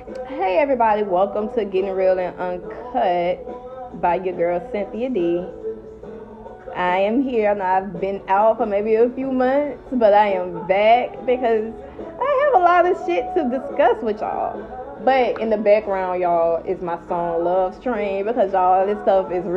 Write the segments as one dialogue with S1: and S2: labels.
S1: Hey everybody, welcome to Getting Real and Uncut by your girl Cynthia D. I am here and I've been out for maybe a few months, but I am back because I have a lot of shit to discuss with y'all. But in the background, y'all, is my song Love Train because y'all, this stuff is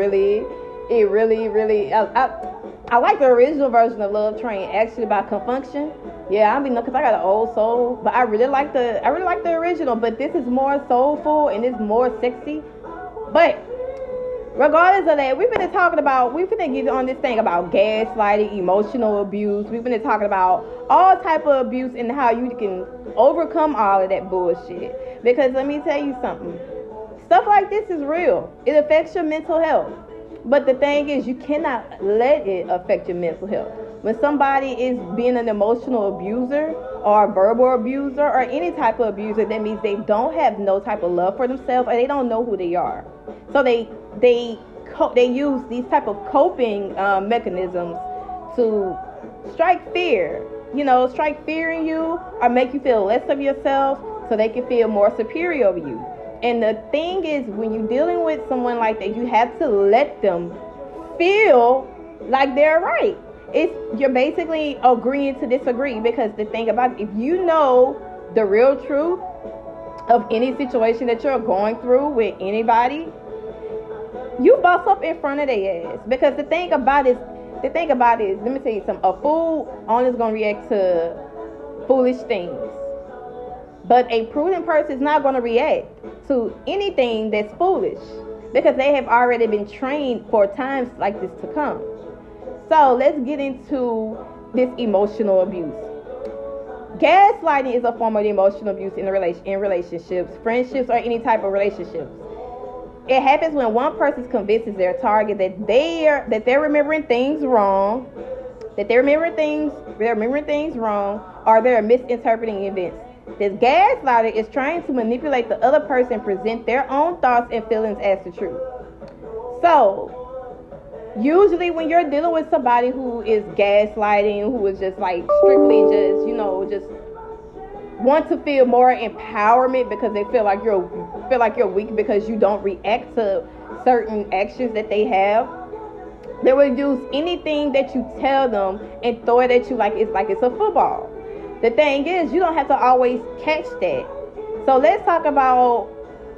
S1: really, I like the original version of Love Train actually by Confunction. Yeah, I mean, because I got an old soul, but I really like the original. But this is more soulful and it's more sexy. But regardless of that, we've been getting on this thing about gaslighting, emotional abuse. We've been talking about all type of abuse and how you can overcome all of that bullshit. Because let me tell you something, stuff like this is real. It affects your mental health. But the thing is, you cannot let it affect your mental health. When somebody is being an emotional abuser or a verbal abuser or any type of abuser, that means they don't have no type of love for themselves or they don't know who they are. So they use these type of coping mechanisms to strike fear. Strike fear in you or make you feel less of yourself so they can feel more superior over you. And the thing is, when you're dealing with someone like that, you have to let them feel like they're right. You're basically agreeing to disagree, because the thing about it, if you know the real truth of any situation that you're going through with anybody, you bust up in front of their ass. Because the thing about it is, let me tell you something. A fool only is going to react to foolish things. But a prudent person is not going to react to anything that's foolish, because they have already been trained for times like this to come. So let's get into this emotional abuse. Gaslighting is a form of emotional abuse in relationships, friendships, or any type of relationships. It happens when one person convinces their target that they're remembering things wrong, or they're misinterpreting events. This gaslighter is trying to manipulate the other person and present their own thoughts and feelings as the truth. So, usually when you're dealing with somebody who is gaslighting, who is just like strictly just want to feel more empowerment because they feel like you're weak because you don't react to certain actions that they have, they will use anything that you tell them and throw it at you like it's a football. The thing is, you don't have to always catch that. So let's talk about,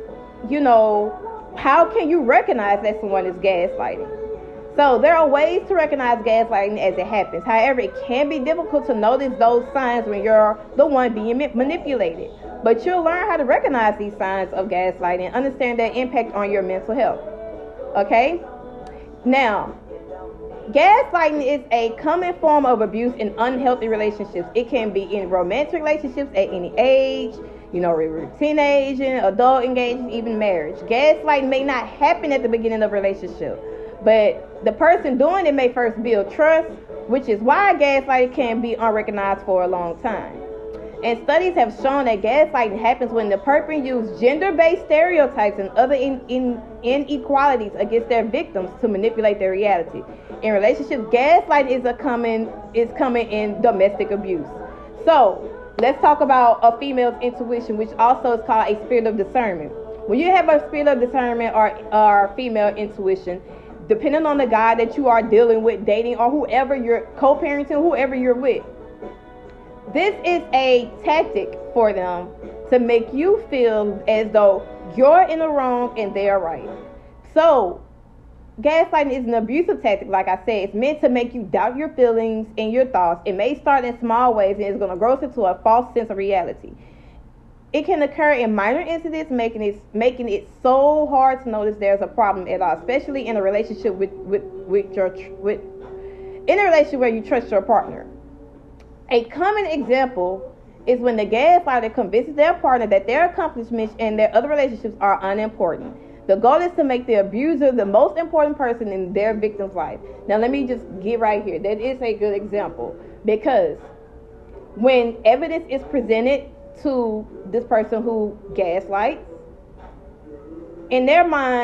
S1: how can you recognize that someone is gaslighting? So there are ways to recognize gaslighting as it happens. However, it can be difficult to notice those signs when you're the one being manipulated. But you'll learn how to recognize these signs of gaslighting and understand their impact on your mental health. Okay? Now, gaslighting is a common form of abuse in unhealthy relationships. It can be in romantic relationships at any age, teenage, adult engagement, even marriage. Gaslighting may not happen at the beginning of a relationship, but the person doing it may first build trust, which is why gaslighting can be unrecognized for a long time. And studies have shown that gaslighting happens when the person uses gender-based stereotypes and other inequalities against their victims to manipulate their reality. In relationships, gaslighting is common in domestic abuse. So let's talk about a female's intuition, which also is called a spirit of discernment. When you have a spirit of discernment or female intuition, depending on the guy that you are dealing with, dating, or whoever you're co-parenting, whoever you're with, this is a tactic for them to make you feel as though you're in the wrong and they're right. So, gaslighting is an abusive tactic, like I said. It's meant to make you doubt your feelings and your thoughts. It may start in small ways and it's going to grow into a false sense of reality. It can occur in minor incidents, making it so hard to notice there's a problem at all, especially in a relationship in a relationship where you trust your partner. A common example is when the gaslighter convinces their partner that their accomplishments and their other relationships are unimportant. The goal is to make the abuser the most important person in their victim's life. Now, let me just get right here. That is a good example, because when evidence is presented to this person who gaslights, in their mind,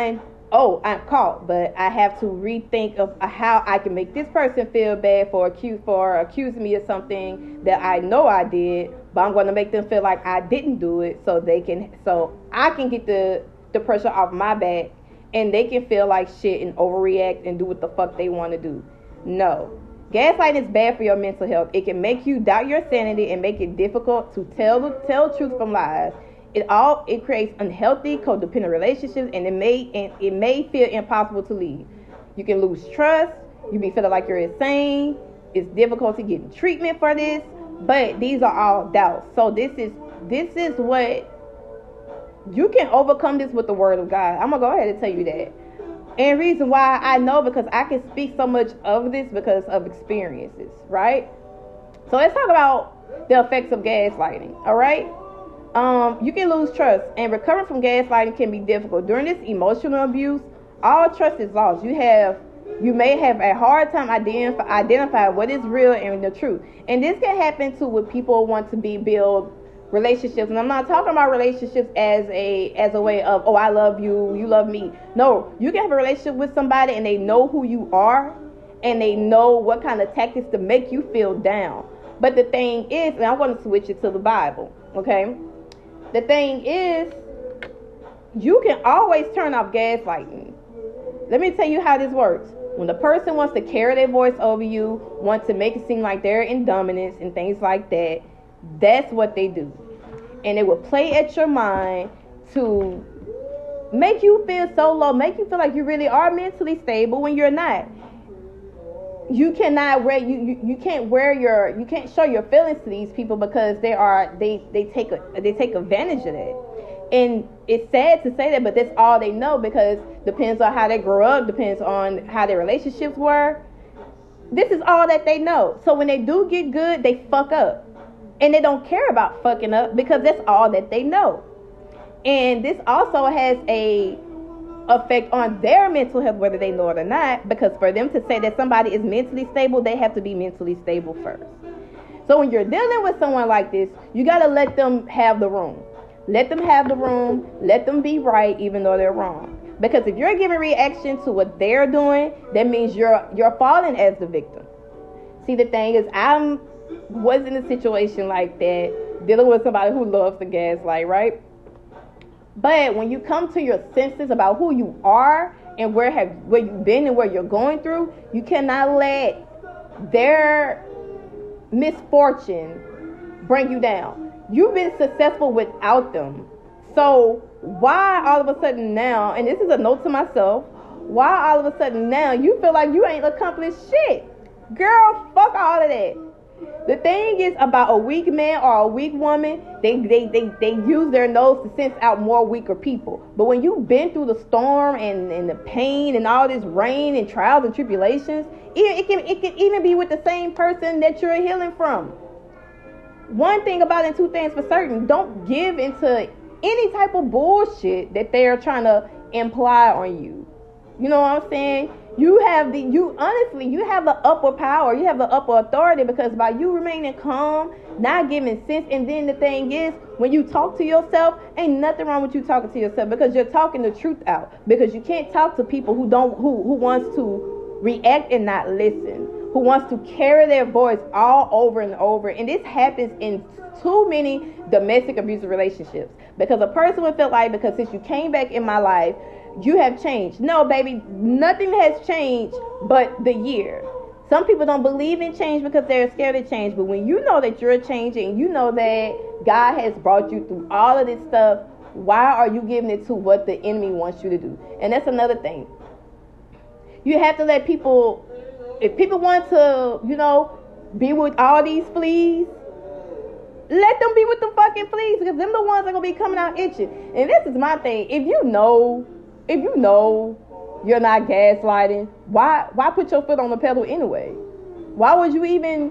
S1: oh, I'm caught, but I have to rethink of how I can make this person feel bad for accusing me of something that I know I did, but I'm going to make them feel like I didn't do it, so I can get the pressure off my back, and they can feel like shit and overreact and do what the fuck they want to do. No. Gaslighting is bad for your mental health. It can make you doubt your sanity and make it difficult to tell truth from lies. It creates unhealthy, codependent relationships, and it may feel impossible to leave. You can lose trust. You be feeling like you're insane. It's difficult to get treatment for this, but these are all doubts. So this is what you can overcome this with the Word of God. I'm gonna go ahead and tell you that. And reason why I know, because I can speak so much of this because of experiences, right? So let's talk about the effects of gaslighting. All right. You can lose trust, and recovering from gaslighting can be difficult. During this emotional abuse, all trust is lost. You may have a hard time identifying what is real and the truth. And this can happen too when people want to build relationships. And I'm not talking about relationships as a way of, oh, I love you, you love me. No, you can have a relationship with somebody and they know who you are and they know what kind of tactics to make you feel down. But the thing is, and I want to switch it to the Bible, okay? The thing is, you can always turn off gaslighting. Let me tell you how this works. When the person wants to carry their voice over you, wants to make it seem like they're in dominance and things like that, that's what they do. And they will play at your mind to make you feel so low, make you feel like you really are mentally stable when you're not. You cannot wear you can't show your feelings to these people because they take advantage of that. And it's sad to say that, but that's all they know, because depends on how they grew up, depends on how their relationships were. This is all that they know. So when they do get good, they fuck up. And they don't care about fucking up because that's all that they know. And this also has a effect on their mental health, whether they know it or not, because for them to say that somebody is mentally stable, they have to be mentally stable first. So when you're dealing with someone like this, you got to let them have the room. Let them have the room. Let them be right, even though they're wrong. Because if you're giving reaction to what they're doing, that means you're falling as the victim. See, the thing is, I was in a situation like that, dealing with somebody who loves to gaslight, right? But when you come to your senses about who you are and where you've been and where you're going through, you cannot let their misfortune bring you down. You've been successful without them. So why all of a sudden now, and this is a note to myself, why all of a sudden now you feel like you ain't accomplished shit? Girl, fuck all of that. The thing is about a weak man or a weak woman, they use their nose to sense out more weaker people. But when you've been through the storm and the pain and all this rain and trials and tribulations, it can even be with the same person that you're healing from. One thing about it, and two things for certain, don't give into any type of bullshit that they are trying to imply on you. You know what I'm saying? You have the upper power, you have the upper authority, because by you remaining calm, not giving sense. And then the thing is, when you talk to yourself, ain't nothing wrong with you talking to yourself, because you're talking the truth out. Because you can't talk to people who wants to react and not listen, who wants to carry their voice all over and over. And this happens in too many domestic abusive relationships, because a person would feel like, because since you came back in my life, you have changed. No, baby, nothing has changed but the year. Some people don't believe in change because they're scared of change. But when you know that you're changing, you know that God has brought you through all of this stuff, why are you giving it to what the enemy wants you to do? And that's another thing. You have to let people, if people want to, be with all these fleas, let them be with the fucking fleas, because them the ones that are going to be coming out itching. And this is my thing. If you know you're not gaslighting, why put your foot on the pedal anyway? Why would you even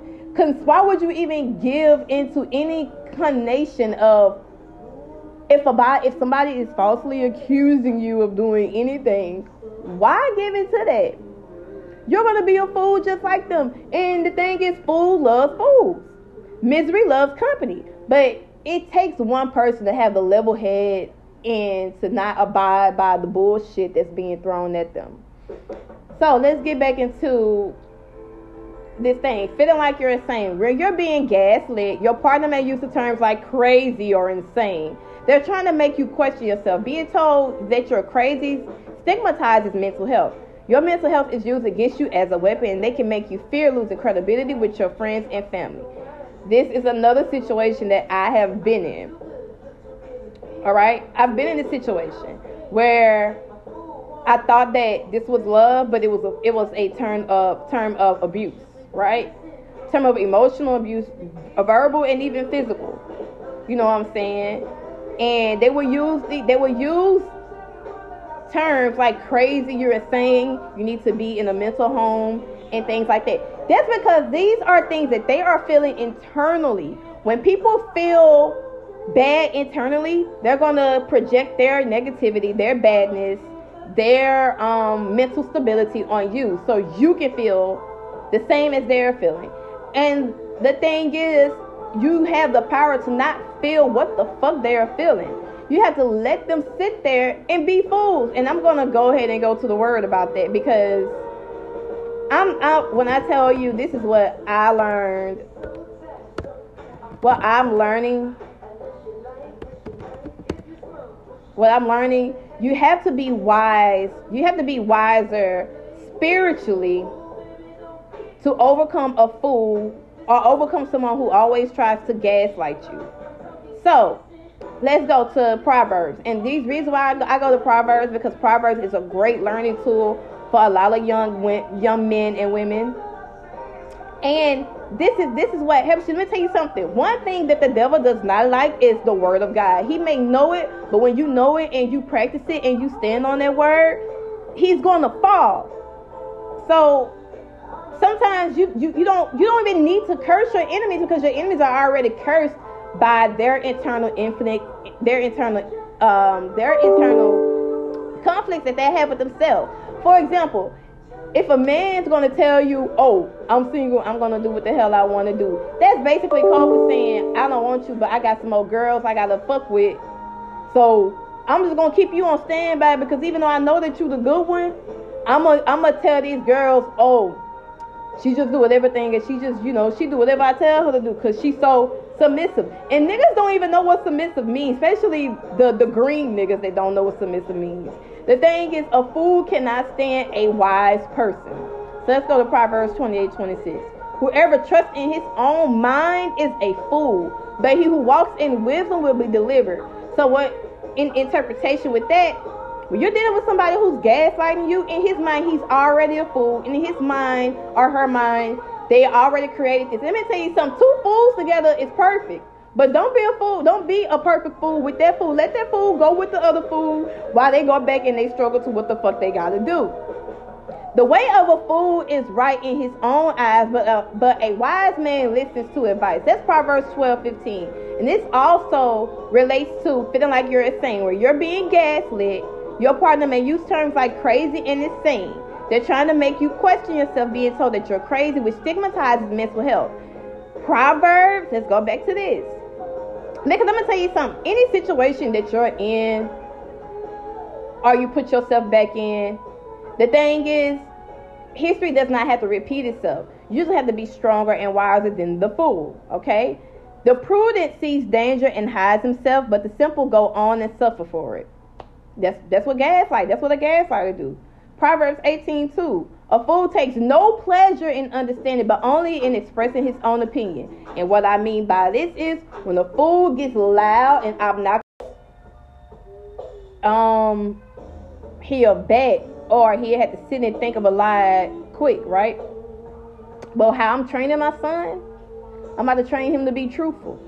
S1: give into any connotation of, if somebody is falsely accusing you of doing anything, why give into that? You're going to be a fool just like them. And the thing is, fool loves fools. Misery loves company. But it takes one person to have the level head and to not abide by the bullshit that's being thrown at them. So let's get back into this thing, feeling like you're insane. When you're being gaslit, your partner may use the terms like crazy or insane. They're trying to make you question yourself. Being told that you're crazy stigmatizes mental health. Your mental health is used against you as a weapon, and they can make you fear losing credibility with your friends and family. This is another situation that I have been in. All right? I've been in a situation where I thought that this was love, but it was a term of abuse, right? Term of emotional abuse, verbal and even physical. You know what I'm saying? And they will use terms like crazy, you're insane, you need to be in a mental home, and things like that. That's because these are things that they are feeling internally. When people feel bad internally, they're going to project their negativity, their badness, their mental stability on you, so you can feel the same as they're feeling. And the thing is, you have the power to not feel what the fuck they're feeling. You have to let them sit there and be fools. And I'm going to go ahead and go to the word about that, because when I tell you this is what I learned, what I'm learning, you have to be wise. You have to be wiser spiritually to overcome a fool or overcome someone who always tries to gaslight you. So let's go to Proverbs. And these reasons why I go to Proverbs, because Proverbs is a great learning tool for a lot of young men and women. And this is what helps you. Let me tell you something. One thing that the devil does not like is the word of God. He may know it, but when you know it and you practice it and you stand on that word, he's going to fall. So sometimes you don't even need to curse your enemies, because your enemies are already cursed by their internal conflicts that they have with themselves. For example, if a man's going to tell you, oh, I'm single, I'm going to do what the hell I want to do, that's basically code for saying, I don't want you, but I got some more girls I got to fuck with. So I'm just going to keep you on standby, because even though I know that you the good one, I'm gonna tell these girls, oh, she just do everything, and she just, she do whatever I tell her to do, because she's so submissive. And niggas don't even know what submissive means, especially the green niggas that don't know what submissive means. The thing is, a fool cannot stand a wise person. So let's go to Proverbs 28:26. Whoever trusts in his own mind is a fool, but he who walks in wisdom will be delivered. So what, in interpretation with that, when you're dealing with somebody who's gaslighting you, in his mind, he's already a fool. In his mind or her mind, they already created this. Let me tell you something. Two fools together is perfect. But don't be a fool. Don't be a perfect fool with that fool. Let that fool go with the other fool while they go back and they struggle to what the fuck they got to do. The way of a fool is right in his own eyes, but a wise man listens to advice. That's Proverbs 12:15. And this also relates to feeling like you're insane, where you're being gaslit. Your partner may use terms like crazy and insane. They're trying to make you question yourself, being told that you're crazy, which stigmatizes mental health. Proverbs, let's go back to this. Because I'm going to tell you something. Any situation that you're in, or you put yourself back in, the thing is, history does not have to repeat itself. You just have to be stronger and wiser than the fool, okay? The prudent sees danger and hides himself, but the simple go on and suffer for it. That's what gaslight. That's what a gaslighter do. Proverbs 18:2. A fool takes no pleasure in understanding, but only in expressing his own opinion. And what I mean by this is, when a fool gets loud and obnoxious, he'll bet, or he'll have to sit and think of a lie quick, right? But how I'm training my son, I'm about to train him to be truthful.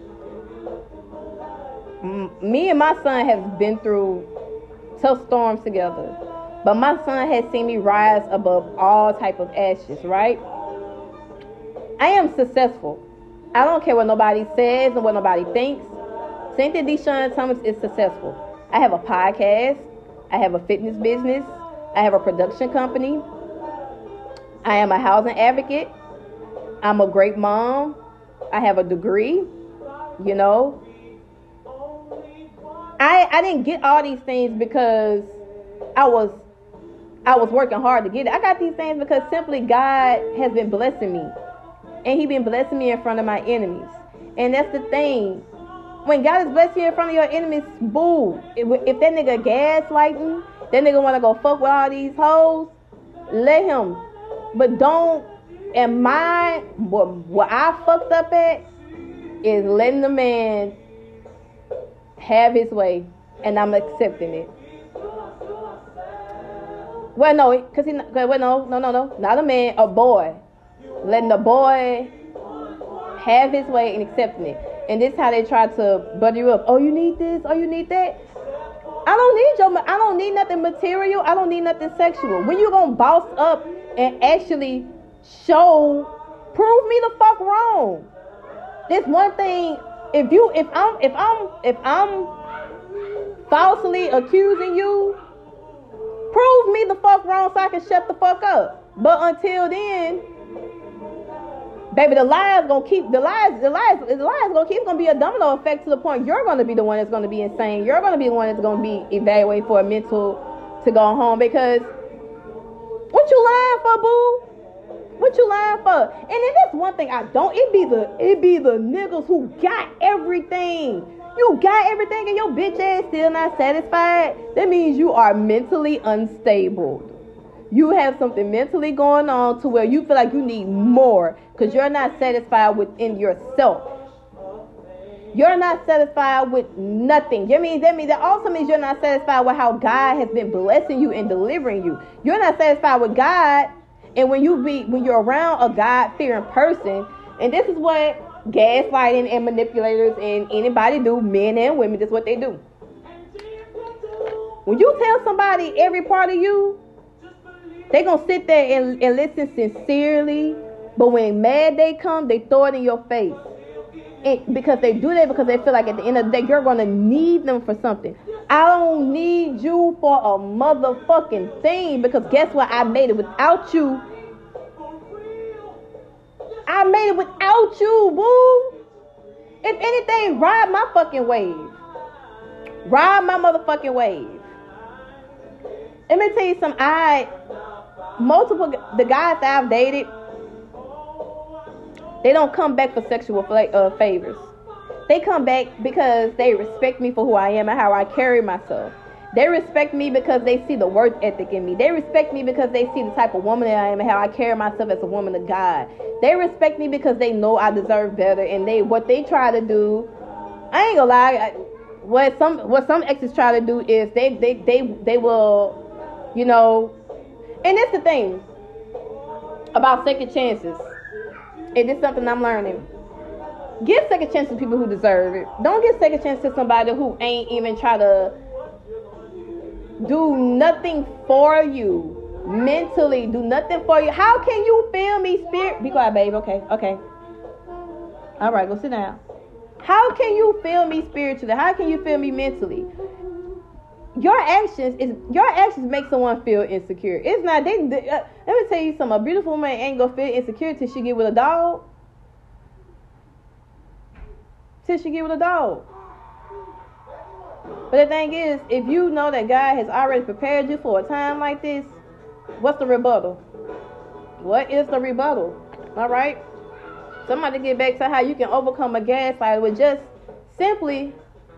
S1: Me and my son have been through tough storms together, but my son has seen me rise above all type of ashes, right? I am successful. I don't care what nobody says and what nobody thinks. Cynthia Deshawn Thomas is successful. I have a podcast. I have a fitness business. I have a production company. I am a housing advocate. I'm a great mom. I have a degree, I didn't get all these things because I was working hard to get it. I got these things because simply God has been blessing me. And He been blessing me in front of my enemies. And that's the thing. When God is blessing you in front of your enemies, boo. If that nigga gaslighting, that nigga want to go fuck with all these hoes, let him. But don't. And what I fucked up at is letting the man have his way. And I'm accepting it. Well, no, because no. Not a man, a boy. Letting the boy have his way and accepting it. And this is how they try to butter you up. Oh, you need this? Oh, you need that? I don't need nothing material. I don't need nothing sexual. When you gonna boss up and actually prove me the fuck wrong? This one thing. If I'm falsely accusing you, prove me the fuck wrong so I can shut the fuck up. But until then, baby, the lies gonna keep. It's gonna be a domino effect to the point you're gonna be the one that's gonna be insane. You're gonna be the one that's gonna be evaluated for a mental to go home because what you lying for, boo? What you lying for? And then that's one thing I don't. It be the niggas who got everything. You got everything and your bitch ass still not satisfied. That means you are mentally unstable. You have something mentally going on to where you feel like you need more because you're not satisfied within yourself. You're not satisfied with nothing. That also means you're not satisfied with how God has been blessing you and delivering you. You're not satisfied with God, and when you're around a God-fearing person, and this is what gaslighting and manipulators and anybody do, men and women, this is what they do. When you tell somebody every part of you, they gonna sit there and listen sincerely, but when mad they come, they throw it in your face. And because they do that because they feel like at the end of the day, you're gonna need them for something. I don't need you for a motherfucking thing because guess what? I made it without you. I made it without you, boo. If anything, ride my fucking wave. Ride my motherfucking wave. Let me tell you something. The guys that I've dated, they don't come back for sexual favors. They come back because they respect me for who I am and how I carry myself. They respect me because they see the work ethic in me. They respect me because they see the type of woman that I am and how I carry myself as a woman of God. They respect me because they know I deserve better. And what they try to do, I ain't gonna lie. What some exes try to do is they will, you know. And that's the thing about second chances. And it's something I'm learning. Give second chances to people who deserve it. Don't give second chances to somebody who ain't even try to do nothing for you. Mentally, do nothing for you. How can you feel me, spirit? Be quiet, babe. Okay. All right, go sit down. How can you feel me spiritually? How can you feel me mentally? Your actions make someone feel insecure. It's not. Let me tell you something. A beautiful woman ain't gonna feel insecure till she get with a dog. But the thing is, if you know that God has already prepared you for a time like this, what's the rebuttal? What is the rebuttal? All right. Somebody get back to how you can overcome a gaslighter with just simply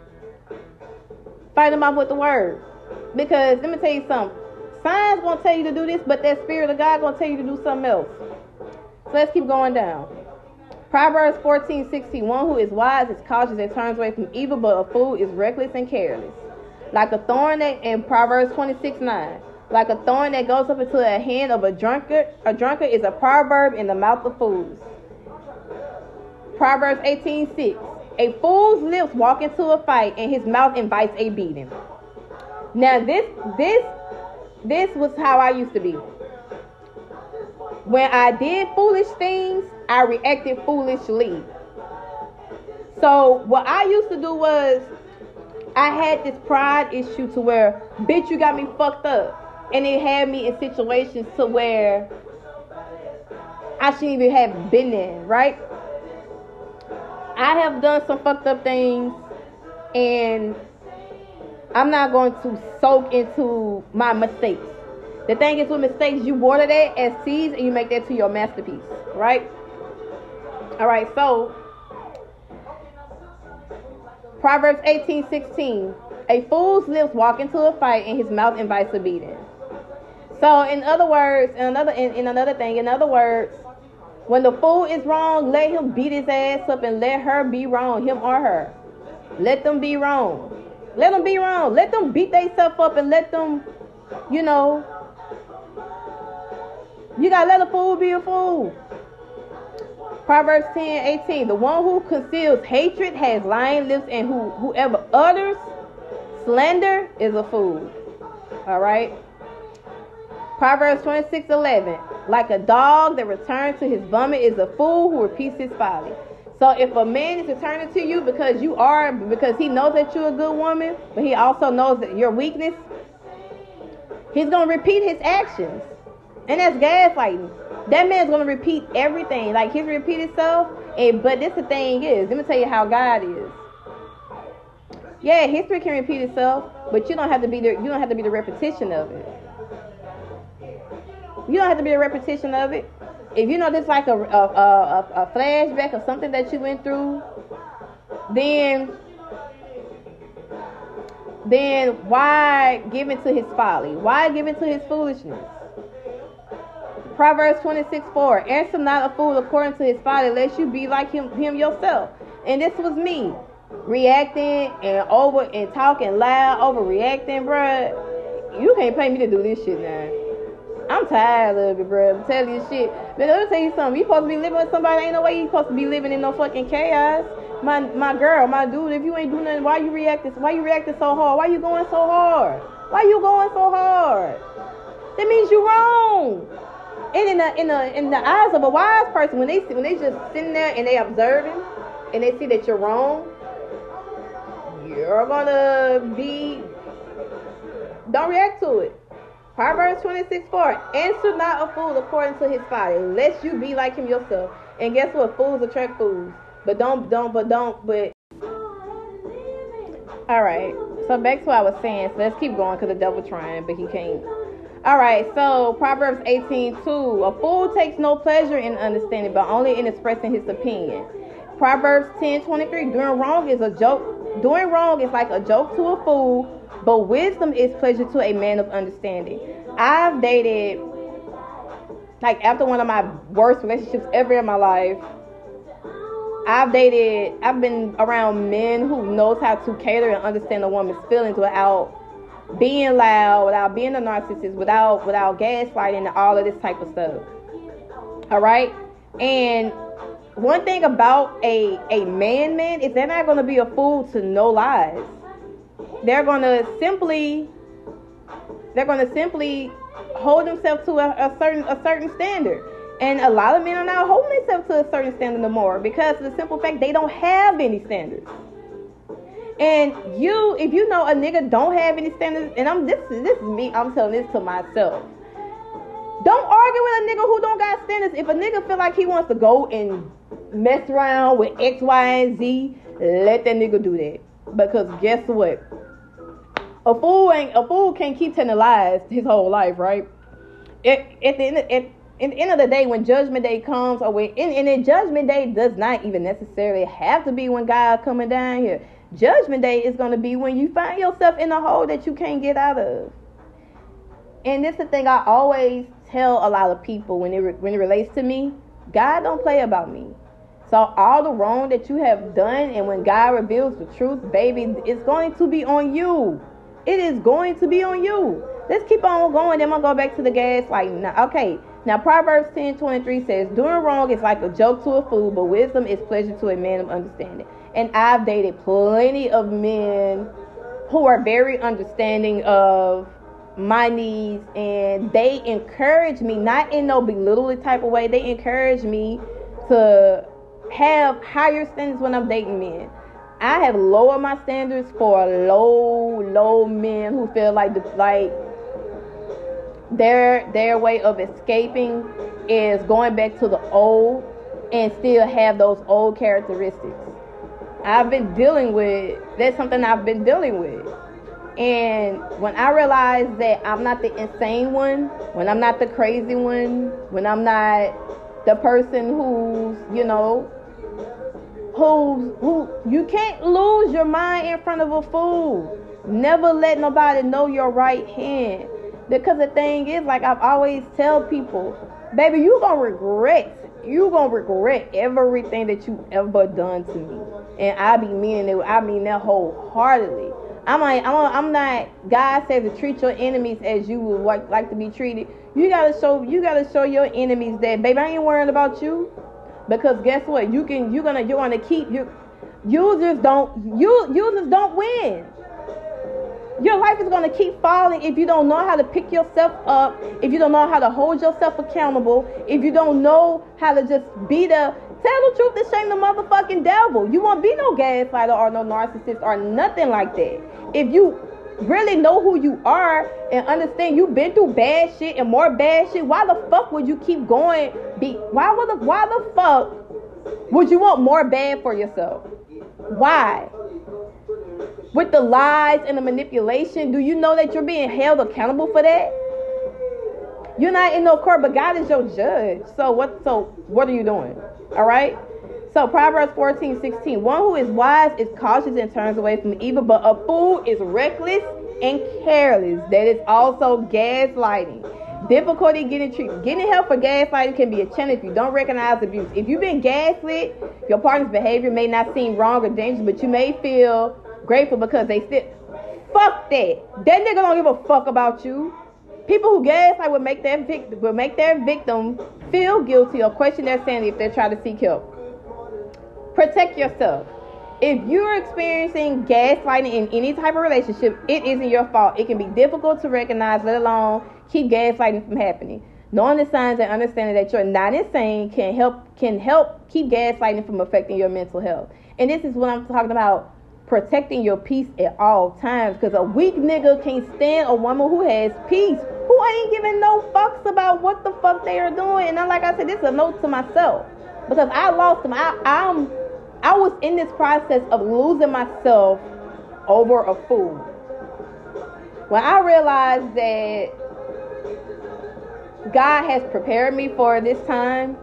S1: fight them off with the word. Because let me tell you something. Signs gonna tell you to do this, but that spirit of God gonna tell you to do something else. So let's keep going down. Proverbs 14:16. One who is wise is cautious and turns away from evil, but a fool is reckless and careless. Like a thorn in Proverbs 26:9. Like a thorn that goes up into the hand of a drunkard is a proverb in the mouth of fools. Proverbs 18:6. A fool's lips walk into a fight, and his mouth invites a beating. Now this was how I used to be. When I did foolish things, I reacted foolishly. So what I used to do was, I had this pride issue to where, bitch, you got me fucked up. And it had me in situations to where I shouldn't even have been in, right? I have done some fucked up things, and I'm not going to soak into my mistakes. The thing is, with mistakes, you water that as seeds and you make that to your masterpiece, right? All right, so Proverbs 18:16. A fool's lips walk into a fight and his mouth invites a beating. So in other words, in other words, when the fool is wrong, let him beat his ass up and let her be wrong, him or her. Let them be wrong. Let them be wrong. Let them beat themselves up and let them, you know, you gotta let a fool be a fool. Proverbs 10:18. The one who conceals hatred has lying lips, and whoever utters slander is a fool. All right. Proverbs 26:11. Like a dog that returns to his vomit is a fool who repeats his folly. So if a man is returning to you because he knows that you're a good woman, but he also knows that your weakness, he's going to repeat his actions. And that's gaslighting. That man's going to repeat everything. Like, he's repeat himself. But this the thing is, let me tell you how God is. Yeah, history can repeat itself, but you don't have to be the repetition of it. You don't have to be a repetition of it. If you know this like a flashback of something that you went through, then why give into his folly? Why give into his foolishness? Proverbs 26:4. Answer not a fool according to his folly, lest you be like him yourself. And this was me reacting and talking loud, overreacting, bruh. You can't pay me to do this shit now. I'm tired of it, bro. I'm telling you shit. But let me tell you something. You supposed to be living with somebody. Ain't no way you supposed to be living in no fucking chaos. My girl, my dude, if you ain't doing nothing, why you reacting so hard? Why you going so hard? Why you going so hard? That means you wrong. And in the eyes of a wise person, when they just sitting there and they observing and they see that you're wrong, you're gonna don't react to it. Proverbs 26:4. Answer not a fool according to his folly, lest you be like him yourself. And guess what? Fools attract fools. But all right. So back to what I was saying. So let's keep going because the devil trying, but he can't. All right. So Proverbs 18:2. A fool takes no pleasure in understanding, but only in expressing his opinion. Proverbs 10:23. Doing wrong is like a joke to a fool, but wisdom is pleasure to a man of understanding. I've dated, like, after one of my worst relationships ever in my life, I've been around men who knows how to cater and understand a woman's feelings without being loud, without being a narcissist, without gaslighting and all of this type of stuff. All right? And one thing about a man is they're not going to be a fool to no lies. They're going to simply hold themselves to a certain standard. And a lot of men are not holding themselves to a certain standard no more because of the simple fact they don't have any standards. And if you know a nigga don't have any standards, and this is me, I'm telling this to myself. Don't argue with a nigga who don't got standards. If a nigga feel like he wants to go and mess around with X, Y, and Z, let that nigga do that. Because guess what? A fool can't keep telling lies his whole life, right? At the end of the day, when Judgment Day comes, and Judgment Day does not even necessarily have to be when God coming down here. Judgment Day is going to be when you find yourself in a hole that you can't get out of. And this is the thing I always tell a lot of people when it relates to me. God don't play about me. So all the wrong that you have done, and when God reveals the truth, baby, it's going to be on you. It is going to be on you. Let's keep on going. Then I'm going to go back to the gaslighting. Now Proverbs 10:23 says, doing wrong is like a joke to a fool, but wisdom is pleasure to a man of understanding. And I've dated plenty of men who are very understanding of my needs, and they encourage me, not in no belittling type of way. They encourage me to have higher standards when I'm dating men. I have lowered my standards for low men who feel like their way of escaping is going back to the old and still have those old characteristics. That's something I've been dealing with. And when I realized that I'm not the insane one, when I'm not the crazy one, when I'm not the person who's, you know, who you can't lose your mind in front of a fool. Never let nobody know your right hand. Because the thing is, like I've always tell people, baby, you gonna regret everything that you ever done to me. And I be meaning it. I mean that wholeheartedly. I'm not. God says to treat your enemies as you would like to be treated. You gotta show your enemies that, baby, I ain't worrying about you. Because guess what? You're gonna keep users don't win. Your life is gonna keep falling if you don't know how to pick yourself up, if you don't know how to hold yourself accountable, if you don't know how to just tell the truth and shame the motherfucking devil. You won't be no gaslighter or no narcissist or nothing like that. If you really know who you are and understand you've been through bad shit and more bad shit, why the fuck would you keep going? Why the fuck would you want more bad for yourself? Why? With the lies and the manipulation, do you know that you're being held accountable for that? You're not in no court, but God is your judge. So what are you doing? All right? So Proverbs 14:16. One who is wise is cautious and turns away from evil, but a fool is reckless and careless. That is also gaslighting. Difficulty getting treatment. Getting help for gaslighting can be a challenge if you don't recognize abuse. If you've been gaslit, your partner's behavior may not seem wrong or dangerous, but you may feel grateful because they still... Fuck that. That nigga don't give a fuck about you. People who gaslight will make their victim feel guilty or question their sanity if they try to seek help. Protect yourself. If you're experiencing gaslighting in any type of relationship, it isn't your fault. It can be difficult to recognize, let alone keep gaslighting from happening. Knowing the signs and understanding that you're not insane can help keep gaslighting from affecting your mental health. And this is what I'm talking about, protecting your peace at all times. Because a weak nigga can't stand a woman who has peace, who ain't giving no fucks about what the fuck they are doing. And like I said, this is a note to myself. Because I lost them. I was in this process of losing myself over a fool. When I realized that God has prepared me for this time,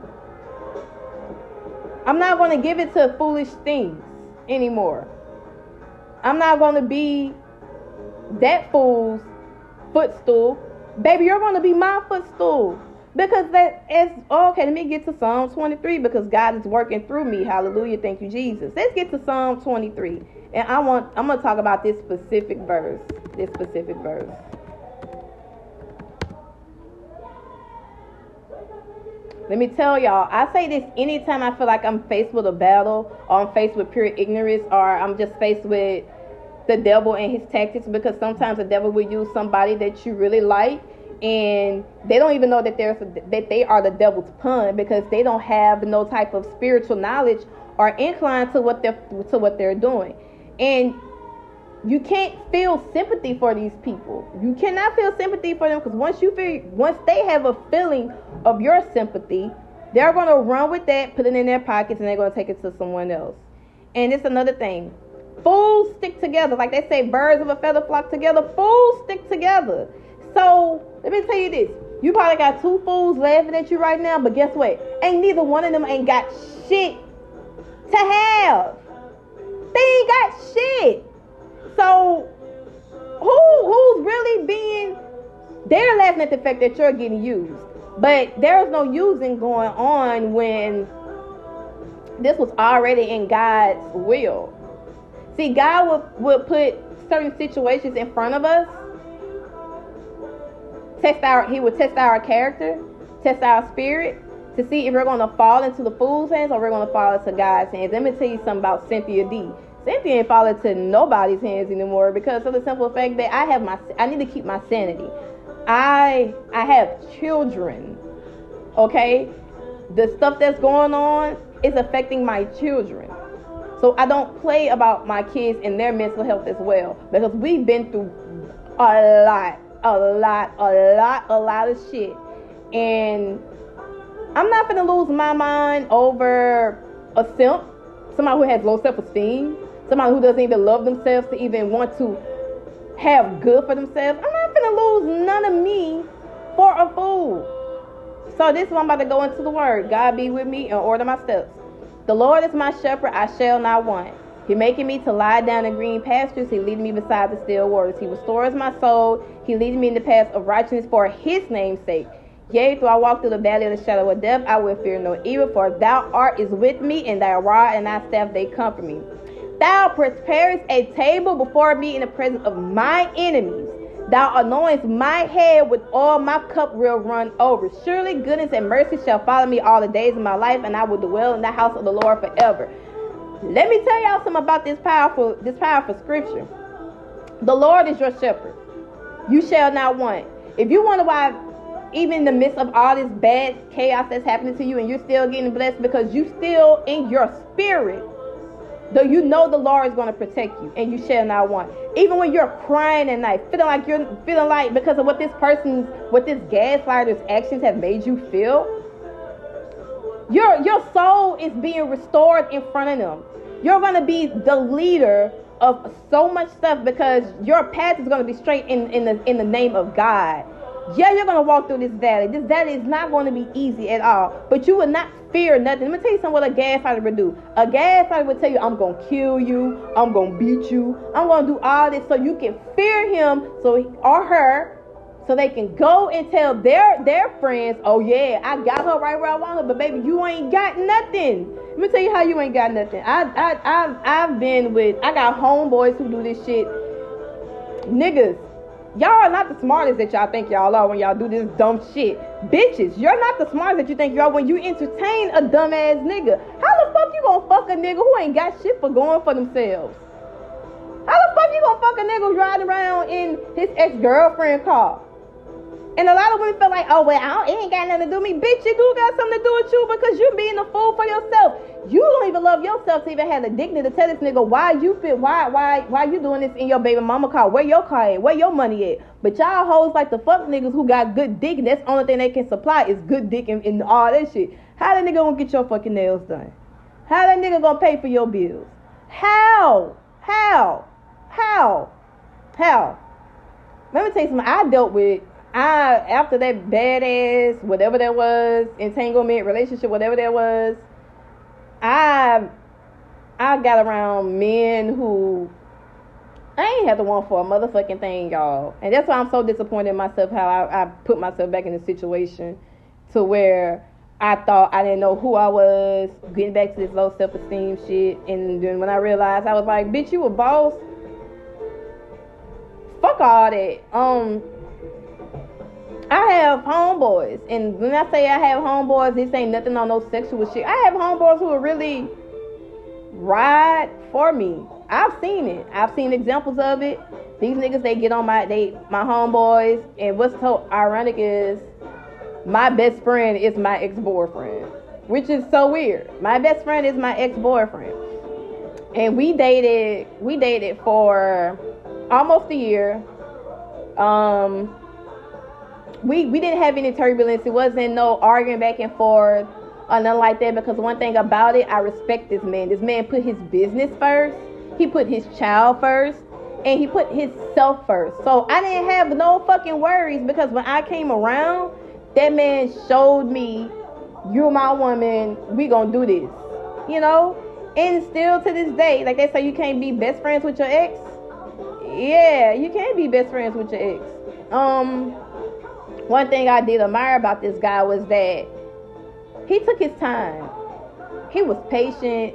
S1: I'm not going to give it to foolish things anymore. I'm not going to be that fool's footstool. Baby, you're going to be my footstool. Because that is, okay, let me get to Psalm 23 because God is working through me. Hallelujah. Thank you, Jesus. Let's get to Psalm 23. And I'm going to talk about this specific verse. Let me tell y'all, I say this anytime I feel like I'm faced with a battle or I'm faced with pure ignorance or I'm just faced with the devil and his tactics, because sometimes the devil will use somebody that you really like and they don't even know that they are the devil's pawn because they don't have no type of spiritual knowledge or inclined to what they're doing. And you can't feel sympathy for these people. You cannot feel sympathy for them because once they have a feeling of your sympathy, they're going to run with that, put it in their pockets, and they're going to take it to someone else. And it's another thing. Fools stick together. Like they say, birds of a feather flock together. Fools stick together. So, let me tell you this. You probably got two fools laughing at you right now, but guess what? Ain't neither one of them ain't got shit to have. They ain't got shit. So, who's really they're laughing at the fact that you're getting used. But there's no using going on when this was already in God's will. See, God would put certain situations in front of us. He would test our character, test our spirit, to see if we're going to fall into the fool's hands or we're going to fall into God's hands. Let me tell you something about Cynthia D. Cynthia ain't falling into nobody's hands anymore because of the simple fact that I need to keep my sanity. I have children, okay? The stuff that's going on is affecting my children. So I don't play about my kids and their mental health as well because we've been through a lot of shit. And I'm not gonna lose my mind over a simp, somebody who has low self-esteem, somebody who doesn't even love themselves to even want to have good for themselves, I'm not finna lose none of me for a fool. So this is what I'm about to go into the word. God be with me and order my steps. The Lord is my shepherd, I shall not want. He maketh me to lie down in green pastures. He leadeth me beside the still waters. He restores my soul. He leadeth me in the paths of righteousness for his name's sake. Yea, though I walk through the valley of the shadow of death, I will fear no evil, for thou art is with me, and thy rod and thy staff, they comfort me. Thou preparest a table before me in the presence of my enemies. Thou anointest my head with oil, my cup will run over. Surely goodness and mercy shall follow me all the days of my life, and I will dwell in the house of the Lord forever. Let me tell y'all something about this powerful scripture. The Lord is your shepherd. You shall not want. If you wonder why, even in the midst of all this bad chaos that's happening to you, and you're still getting blessed, because you still in your spirit, though you know the Lord is going to protect you, and you shall not want. Even when you're crying at night, feeling like because of what this gaslighter's actions have made you feel, your soul is being restored in front of them. You're going to be the leader of so much stuff, because your path is going to be straight in the name of God. Yeah, you're going to walk through this valley. This valley is not going to be easy at all. But you will not fear nothing. Let me tell you something what a gaslighter would do. A gaslighter would tell you, I'm going to kill you. I'm going to beat you. I'm going to do all this so you can fear him or her, so they can go and tell their friends, oh yeah, I got her right where I want her. But baby, you ain't got nothing. Let me tell you how you ain't got nothing. I got homeboys who do this shit. Niggas. Y'all are not the smartest that y'all think y'all are when y'all do this dumb shit. Bitches, you're not the smartest that you think you are when you entertain a dumbass nigga. How the fuck you gonna fuck a nigga who ain't got shit for going for themselves? How the fuck you gonna fuck a nigga who's riding around in his ex-girlfriend car? And a lot of women feel like, oh, well, it ain't got nothing to do with me. Bitch, it do got something to do with you, because you're being a fool for yourself. You don't even love yourself to even have the dignity to tell this nigga why you doing this in your baby mama car. Where your car at? Where your money at? But y'all hoes like the fuck niggas who got good dick, and that's the only thing they can supply is good dick and all that shit. How that nigga gonna get your fucking nails done? How that nigga gonna pay for your bills? How? Let me tell you something I dealt with. After that badass, whatever that was, entanglement, relationship, whatever that was, I got around men who I ain't had to want for a motherfucking thing, y'all. And that's why I'm so disappointed in myself, how I put myself back in a situation to where I thought I didn't know who I was, getting back to this low self-esteem shit. And then when I realized, I was like, bitch, you a boss? Fuck all that. I have homeboys, and when I say I have homeboys, this ain't nothing on no sexual shit. I have homeboys who will really ride for me. I've seen it. I've seen examples of it. These niggas, they get on my homeboys, and what's so ironic is my best friend is my ex-boyfriend, which is so weird. My best friend is my ex-boyfriend, and we dated for almost a year. We didn't have any turbulence. It wasn't no arguing back and forth or nothing like that, because one thing about it, I respect this man. This man put his business first. He put his child first. And he put himself first. So I didn't have no fucking worries, because when I came around, that man showed me, you're my woman, we gonna do this. You know? And still to this day, like they say you can't be best friends with your ex. Yeah, you can't be best friends with your ex. One thing I did admire about this guy was that he took his time. He was patient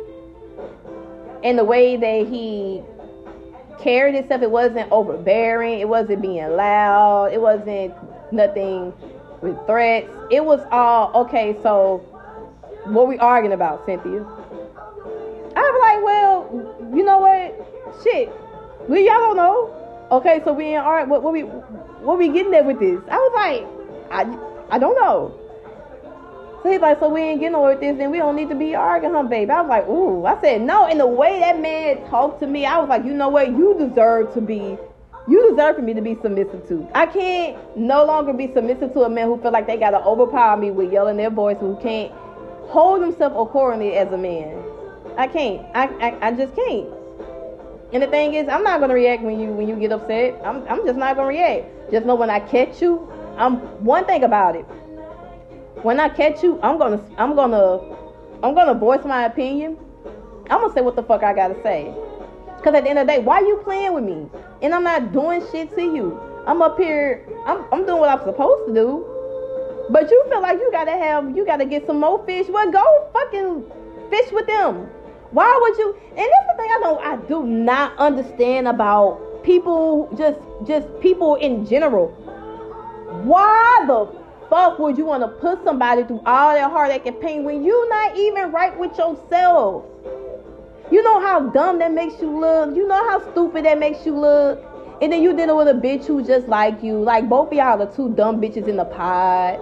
S1: in the way that he carried himself. It wasn't overbearing. It wasn't being loud. It wasn't nothing with threats. It was all, okay, so what we arguing about, Cynthia? I was like, well, you know what? Shit. Y'all don't know. Okay, so we ain't arguing. What we getting at with this? I was like, I don't know. So he's like, so we ain't getting nowhere with this, then we don't need to be arguing, huh, babe? I was like, ooh. I said, no. And the way that man talked to me, I was like, you know what? You deserve for me to be submissive to. I can't no longer be submissive to a man who feel like they got to overpower me with yelling their voice, who can't hold himself accordingly as a man. I can't. I just can't. And the thing is, I'm not gonna react when you get upset. I'm just not gonna react. Just know when I catch you, one thing about it. When I catch you, I'm gonna voice my opinion. I'm gonna say what the fuck I gotta say. Cause at the end of the day, why you playing with me? And I'm not doing shit to you. I'm up here, I'm doing what I'm supposed to do. But you feel like you gotta get some more fish. Well, go fucking fish with them. Why would you? And that's the thing I do not understand about people, just people in general. Why the fuck would you want to put somebody through all that heartache and pain when you're not even right with yourself? You know how dumb that makes you look. You know how stupid that makes you look. And then you dealing with a bitch who just like you. Like both of y'all are two dumb bitches in the pod.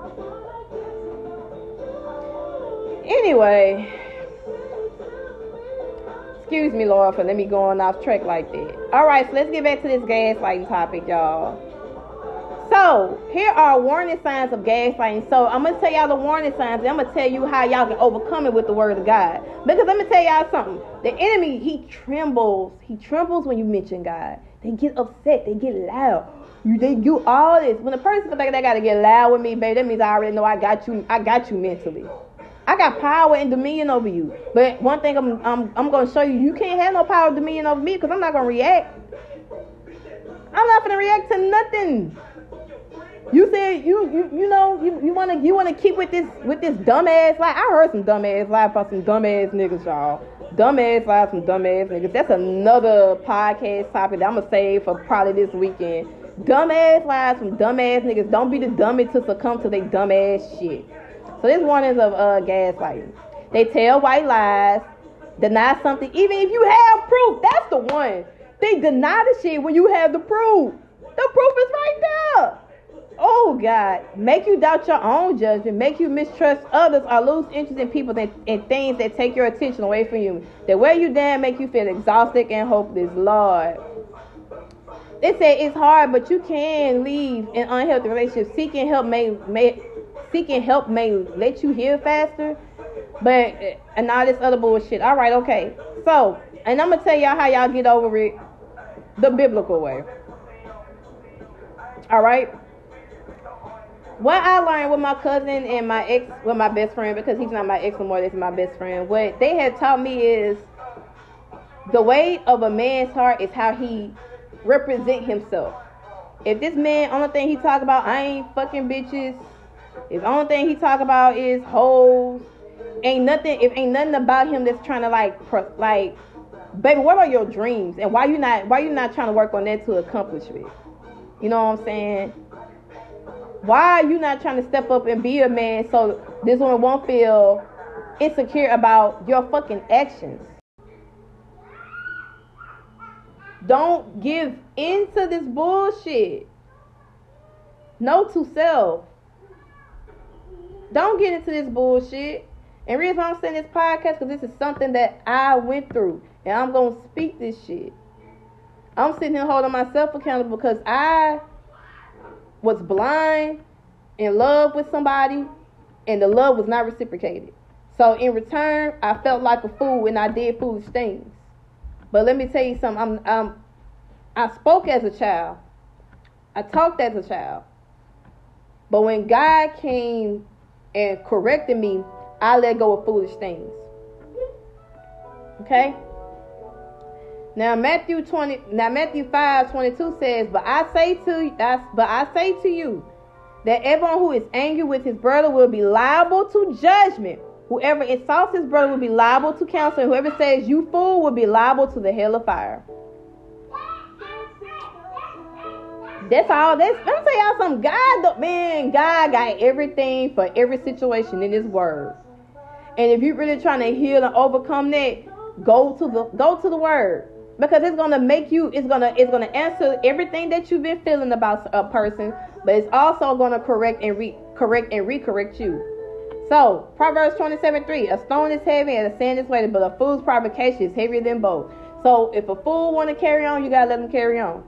S1: Anyway. Excuse me, Lord, for let me go on off track like that. Alright, so let's get back to this gaslighting topic, y'all. So, here are warning signs of gaslighting. So, I'm going to tell y'all the warning signs, and I'm going to tell you how y'all can overcome it with the word of God. Because let me tell y'all something. The enemy, he trembles. He trembles when you mention God. They get upset. They get loud. They do all this. When a person thinks they got to get loud with me, baby, that means I already know I got you mentally. I got power and dominion over you. But one thing I'm going to show you, you can't have no power and dominion over me because I'm not going to react. I'm not going to react to nothing. You said you want to keep with this dumbass lie. I heard some dumbass lie about some dumbass niggas, y'all. Dumbass lies from dumbass niggas. That's another podcast topic that I'm gonna save for probably this weekend. Dumbass lies from dumbass niggas. Don't be the dummy to succumb to they dumbass shit. So this one is of gaslighting. They tell white lies, deny something, even if you have proof. That's the one. They deny the shit when you have the proof. The proof is right there. Oh, God. Make you doubt your own judgment. Make you mistrust others or lose interest in people and things that take your attention away from you. That wear you down, make you feel exhausted and hopeless. Lord. They say it's hard, but you can leave an unhealthy relationship. Seeking help may let you heal faster. But, and all this other bullshit. All right, okay. So, and I'm going to tell y'all how y'all get over it the biblical way. All right? What I learned with my cousin and my ex, with my best friend, because he's not my ex anymore, this is my best friend. What they had taught me is the way of a man's heart is how he represent himself. If this man, only thing he talk about, I ain't fucking bitches. If the only thing he talk about is hoes, ain't nothing about him that's trying to like, baby, what are your dreams? And why you not trying to work on that to accomplish it? You know what I'm saying? Why are you not trying to step up and be a man so this woman won't feel insecure about your fucking actions? Don't give into this bullshit. No to self. Don't get into this bullshit. And the reason I'm saying this podcast, because this is something that I went through. And I'm going to speak this shit. I'm sitting here holding myself accountable because I was blind in love with somebody and the love was not reciprocated. So in return, I felt like a fool and I did foolish things. But let me tell you something. I spoke as a child. I talked as a child. But when God came and corrected me, I let go of foolish things. Okay? Now Matthew 5:22 says, But I say to you that everyone who is angry with his brother will be liable to judgment. Whoever insults his brother will be liable to counsel, and whoever says you fool will be liable to the hell of fire. That's all. Let me tell y'all something. God got everything for every situation in His Word. And if you're really trying to heal and overcome that, go to the Word. Because it's gonna make you, it's gonna answer everything that you've been feeling about a person, but it's also gonna correct and recorrect you. So Proverbs 27:3, a stone is heavy and a sand is weighted, but a fool's provocation is heavier than both. So if a fool want to carry on, you gotta let him carry on.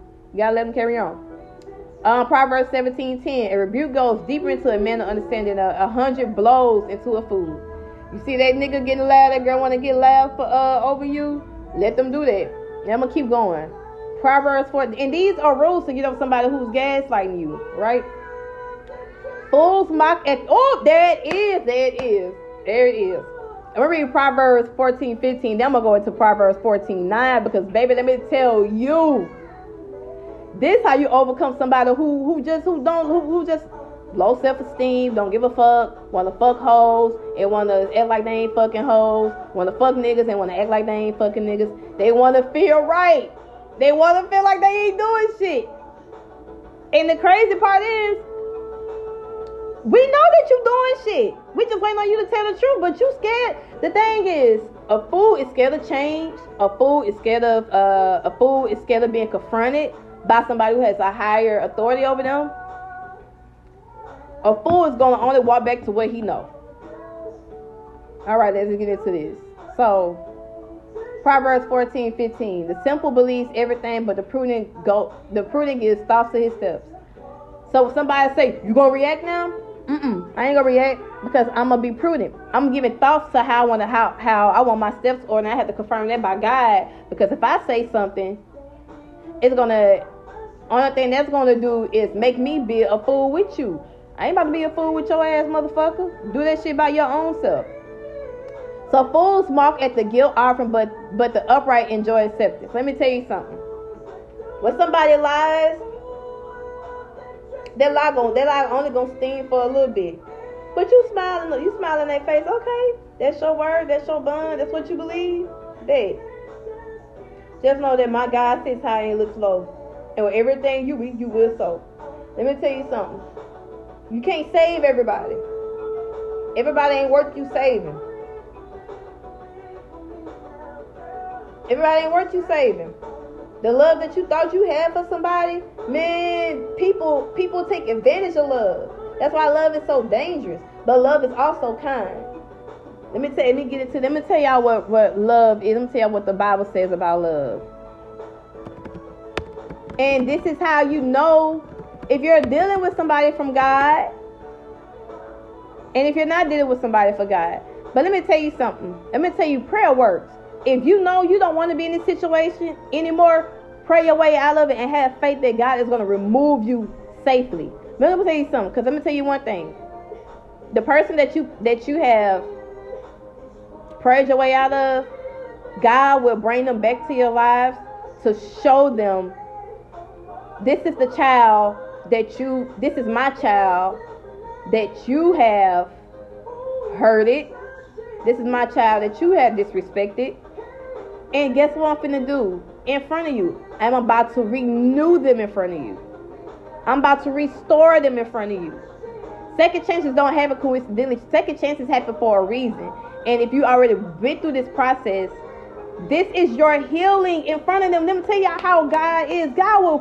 S1: Proverbs 17:10, a rebuke goes deeper into a man of understanding. 100 blows into a fool. You see that nigga getting loud, that girl want to get loud for over you? Let them do that. And I'm gonna keep going. Proverbs 4, and these are rules to get over somebody who's gaslighting you, right? Fools mock at, oh, there it is. I'm gonna read Proverbs 14:15. Then I'm gonna go into Proverbs 14:9 because, baby, let me tell you, this how you overcome somebody who just low self-esteem, don't give a fuck, wanna fuck hoes, and wanna act like they ain't fucking hoes, wanna fuck niggas and wanna act like they ain't fucking niggas. They wanna feel right. They wanna feel like they ain't doing shit. And the crazy part is, we know that you doing shit. We just waiting on you to tell the truth, but you scared. The thing is, a fool is scared of change. A fool is scared of being confronted by somebody who has a higher authority over them. A fool is gonna only walk back to what he know. All right, let's get into this. So, Proverbs 14:15. The simple believes everything, but the prudent gives thoughts to his steps. So, if somebody say, "You gonna react now?" I ain't gonna react because I'm gonna be prudent. I'm giving thoughts to how I want my steps, or and I have to confirm that by God. Because if I say something, it's gonna only thing that's gonna do is make me be a fool with you. I ain't about to be a fool with your ass, motherfucker. Do that shit by your own self. So fools mock at the guilt offering, but the upright enjoy acceptance. Let me tell you something. When somebody lies, that lie only gonna sting for a little bit. But you smiling in their face. Okay, that's your word, that's your bond, that's what you believe. Bet. Just know that my God sits high and looks low. And with everything you reap, you will sow. Let me tell you something. You can't save everybody. Everybody ain't worth you saving. Everybody ain't worth you saving. The love that you thought you had for somebody, man, people take advantage of love. That's why love is so dangerous. But love is also kind. Let me tell y'all what love is. Let me tell y'all what the Bible says about love. And this is how you know if you're dealing with somebody from God, and if you're not dealing with somebody for God. But let me tell you something. Let me tell you, prayer works. If you know you don't want to be in this situation anymore, pray your way out of it and have faith that God is going to remove you safely. But let me tell you something, because let me tell you one thing. The person that you have prayed your way out of, God will bring them back to your lives to show them, this is my child that you have hurted. This is my child that you have disrespected. And guess what I'm finna do in front of you? I'm about to renew them in front of you. I'm about to restore them in front of you. Second chances don't happen coincidentally. Second chances happen for a reason. And if you already been through this process, this is your healing in front of them. Let me tell you how God is. God will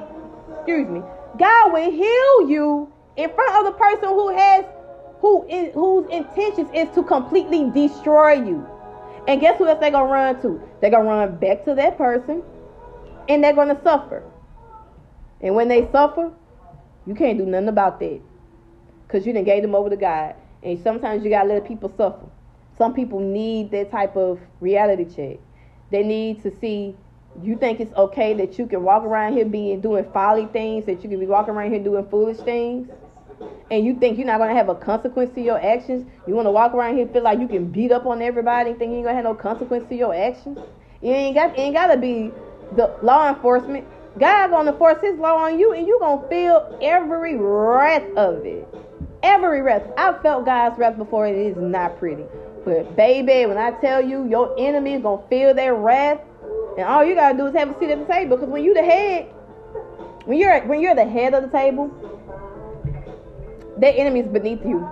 S1: God will heal you in front of the person whose intentions is to completely destroy you. And guess who else they're going to run to? They're going to run back to that person, and they're going to suffer. And when they suffer, you can't do nothing about that, because you done gave them over to God. And sometimes you got to let people suffer. Some people need that type of reality check. They need to see, you think it's okay that you can walk around here doing folly things, that you can be walking around here doing foolish things, and you think you're not going to have a consequence to your actions? You want to walk around here and feel like you can beat up on everybody and think you ain't going to have no consequence to your actions? You ain't got to be the law enforcement. God going to force his law on you, and you going to feel every wrath of it. Every wrath. I've felt God's wrath before. It is not pretty. But baby, when I tell you, your enemy is going to feel their wrath, and all you got to do is have a seat at the table. Because when you're the head, when you're the head of the table, that enemy is beneath you.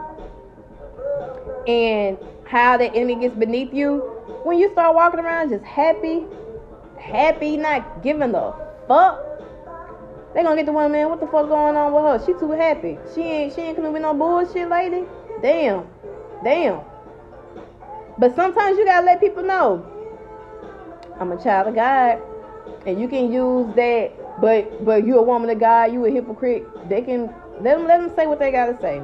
S1: And how that enemy gets beneath you, when you start walking around just happy, not giving a fuck, they gonna get the one, man, what the fuck going on with her? She too happy. She ain't coming with no bullshit, lady. Damn. But sometimes you gotta let people know, I'm a child of God, and you can use that. But you a woman of God, you a hypocrite. They can let them say what they gotta say.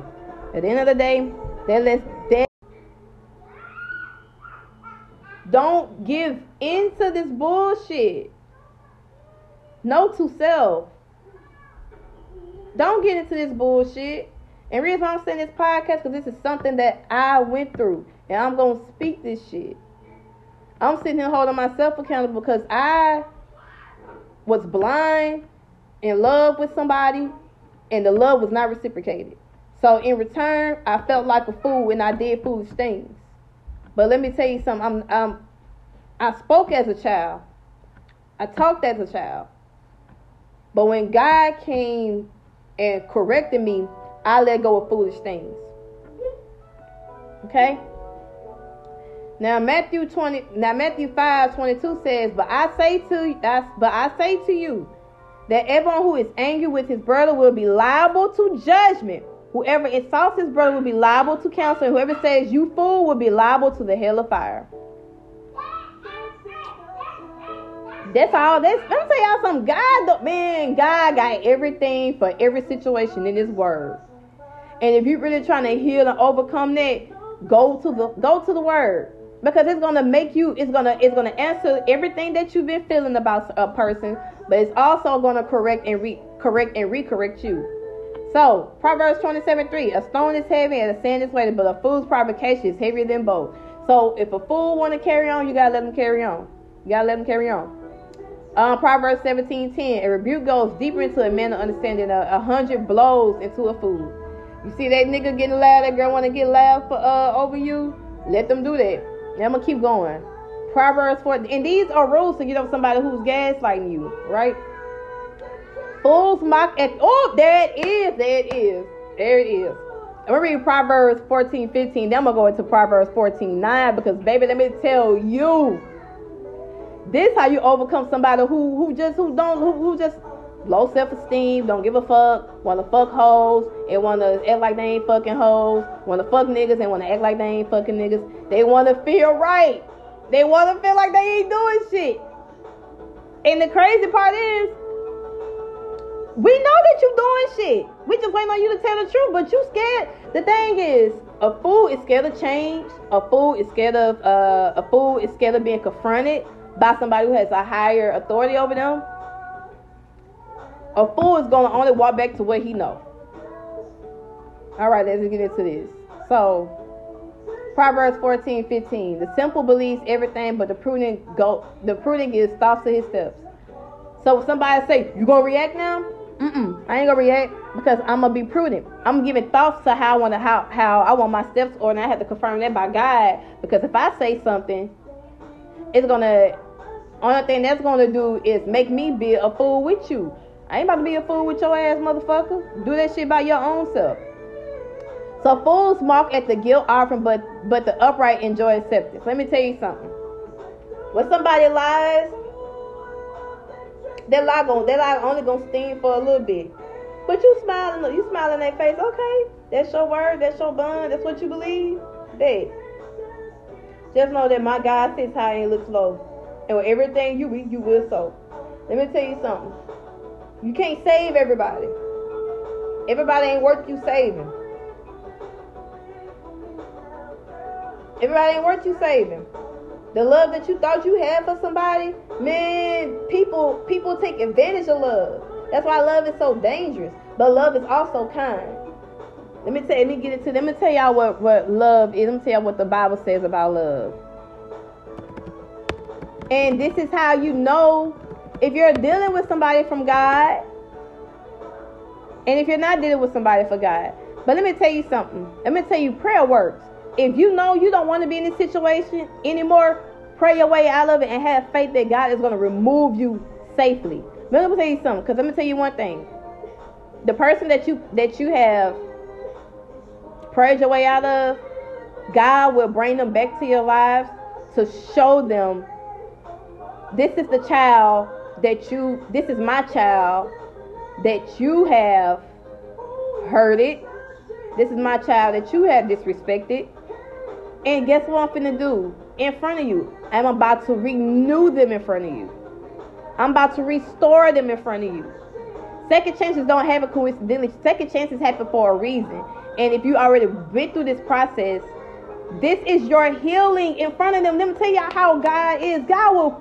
S1: Don't give into this bullshit. No to self. Don't get into this bullshit. And the reason why I'm saying this podcast, because this is something that I went through. And I'm going to speak this shit. I'm sitting here holding myself accountable because I was blind, in love with somebody, and the love was not reciprocated. So in return, I felt like a fool and I did foolish things. But let me tell you something. I spoke as a child. I talked as a child. But when God came and corrected me, I let go of foolish things. Okay? Now Matthew 5:22 says, But I say to you that everyone who is angry with his brother will be liable to judgment. Whoever insults his brother will be liable to counsel, and whoever says you fool will be liable to the hell of fire. That's all. Let me tell y'all something. God got everything for every situation in His Word. And if you're really trying to heal and overcome that, go to the Word, because it's gonna make you. It's gonna answer everything that you've been feeling about a person, but it's also gonna correct and recorrect you. So Proverbs 27:3: A stone is heavy and a sand is weighted, but a fool's provocation is heavier than both. So if a fool want to carry on, you gotta let him carry on. Proverbs 17:10: A rebuke goes deeper into a man of understanding. 100 blows into a fool. You see that nigga getting loud, that girl want to get loud over you? Let them do that. And I'm going to keep going. Proverbs 4. And these are rules to get over somebody who's gaslighting you, right? Fools mock at... Oh, there it is. I'm going to read Proverbs 14:15. Then I'm going to go into Proverbs 14:9. Because, baby, let me tell you. This how you overcome somebody who just low self-esteem, don't give a fuck, want to fuck hoes, and want to act like they ain't fucking hoes, want to fuck niggas and want to act like they ain't fucking niggas. They want to feel right. They want to feel like they ain't doing shit. And the crazy part is, we know that you doing shit. We just waiting on you to tell the truth, but you scared. The thing is, a fool is scared of change. A fool is scared of being confronted by somebody who has a higher authority over them. A fool is going to only walk back to what he knows. All right, let's get into this. So, Proverbs 14:15. The simple believes everything, but the prudent gives thoughts to his steps. So, if somebody say, you going to react now? I ain't going to react, because I'm going to be prudent. I'm giving thoughts to how I want my steps, or and I have to confirm that by God. Because if I say something, it's going to... Only thing that's going to do is make me be a fool with you. I ain't about to be a fool with your ass, motherfucker. Do that shit by your own self. So fools mock at the guilt offering, but the upright enjoy acceptance. Let me tell you something. When somebody lies, that lie only gonna sting for a little bit. But you smile in their face. Okay, that's your word, that's your bond, that's what you believe. Hey, just know that my God sits high and looks low. And with everything you reap, you will sow. Let me tell you something. You can't save everybody. Everybody ain't worth you saving. Everybody ain't worth you saving. The love that you thought you had for somebody, man, people take advantage of love. That's why love is so dangerous. But love is also kind. Let me tell y'all what love is. Let me tell y'all what the Bible says about love. And this is how you know if you're dealing with somebody from God, and if you're not dealing with somebody for God. But let me tell you something. Let me tell you, prayer works. If you know you don't want to be in this situation anymore, pray your way out of it and have faith that God is going to remove you safely. But let me tell you something, because let me tell you one thing. The person that you have prayed your way out of, God will bring them back to your lives to show them, this is my child that you have hurted. This is my child that you have disrespected. And guess what I'm finna do in front of you? I'm about to renew them in front of you. I'm about to restore them in front of you. Second chances don't happen coincidentally. Second chances happen for a reason. And if you already been through this process, This is your healing in front of them. Let me tell y'all how God is. God will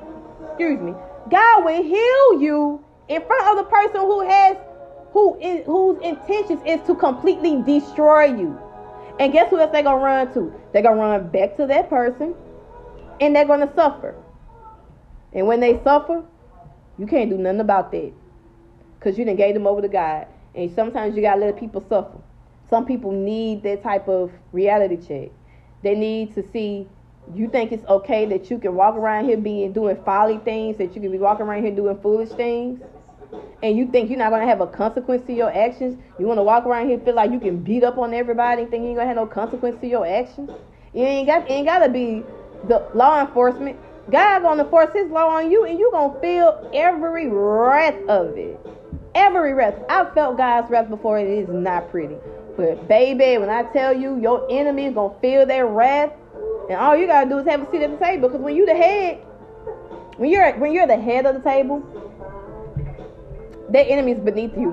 S1: God will heal you in front of the person whose intentions is to completely destroy you. And guess who else they're going to run to? They're going to run back to that person, and they're going to suffer. And when they suffer, you can't do nothing about that, because you done gave them over to God. And sometimes you got to let people suffer. Some people need that type of reality check. They need to see, you think it's okay that you can walk around here doing folly things, that you can be walking around here doing foolish things, and you think you're not going to have a consequence to your actions? You want to walk around here feel like you can beat up on everybody and think you ain't going to have no consequence to your actions? You ain't got to be the law enforcement. God going to force his law on you, and you going to feel every wrath of it. Every wrath. I've felt God's wrath before. It is not pretty. But baby, when I tell you, your enemy is going to feel their wrath, and all you got to do is have a seat at the table. Because when you're the head, when you're the head of the table, that enemy is beneath you.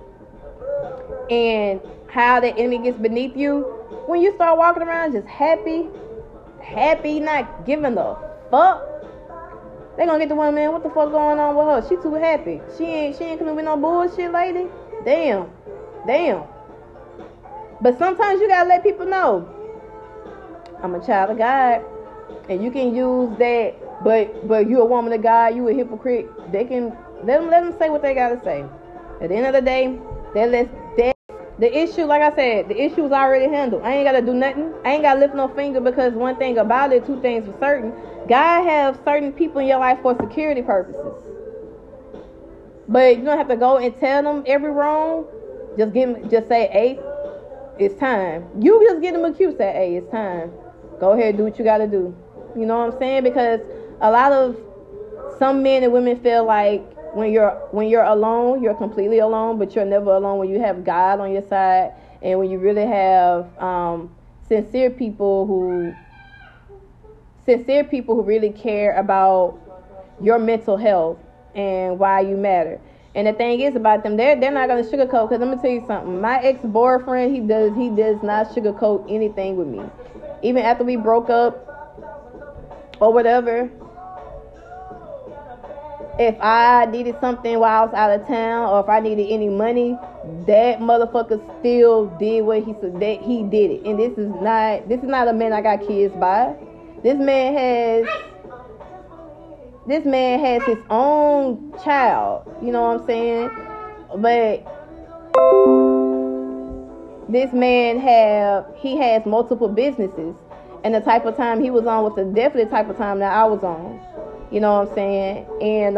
S1: And how that enemy gets beneath you, when you start walking around just happy, not giving a fuck, they gonna get the one, man, what the fuck going on with her? She too happy. She ain't coming with no bullshit, lady. Damn. But sometimes you gotta let people know, I'm a child of God, and you can use that, but you a woman of God, you a hypocrite. They can let them say what they gotta say. At the end of the day, the issue, like I said, the issue is already handled. I ain't gotta do nothing. I ain't gotta lift no finger, because one thing about it, two things for certain. God have certain people in your life for security purposes. But you don't have to go and tell them every wrong. Just say, hey, it's time. You just get them a cue, say, hey, it's time. Go ahead and do what you gotta do. You know what I'm saying? Because some men and women feel like when you're alone, you're completely alone, but you're never alone when you have God on your side, and when you really have sincere people who really care about your mental health and why you matter. And the thing is about them, they're not gonna sugarcoat. Because I'm gonna tell you something. My ex-boyfriend, he does not sugarcoat anything with me. Even after we broke up or whatever, if I needed something while I was out of town, or if I needed any money, that motherfucker still did what he said. That he did it. And this is not a man I got kids by. This man has his own child. You know what I'm saying? But this man has multiple businesses, and the type of time he was on was definitely the type of time that I was on. You know what I'm saying? And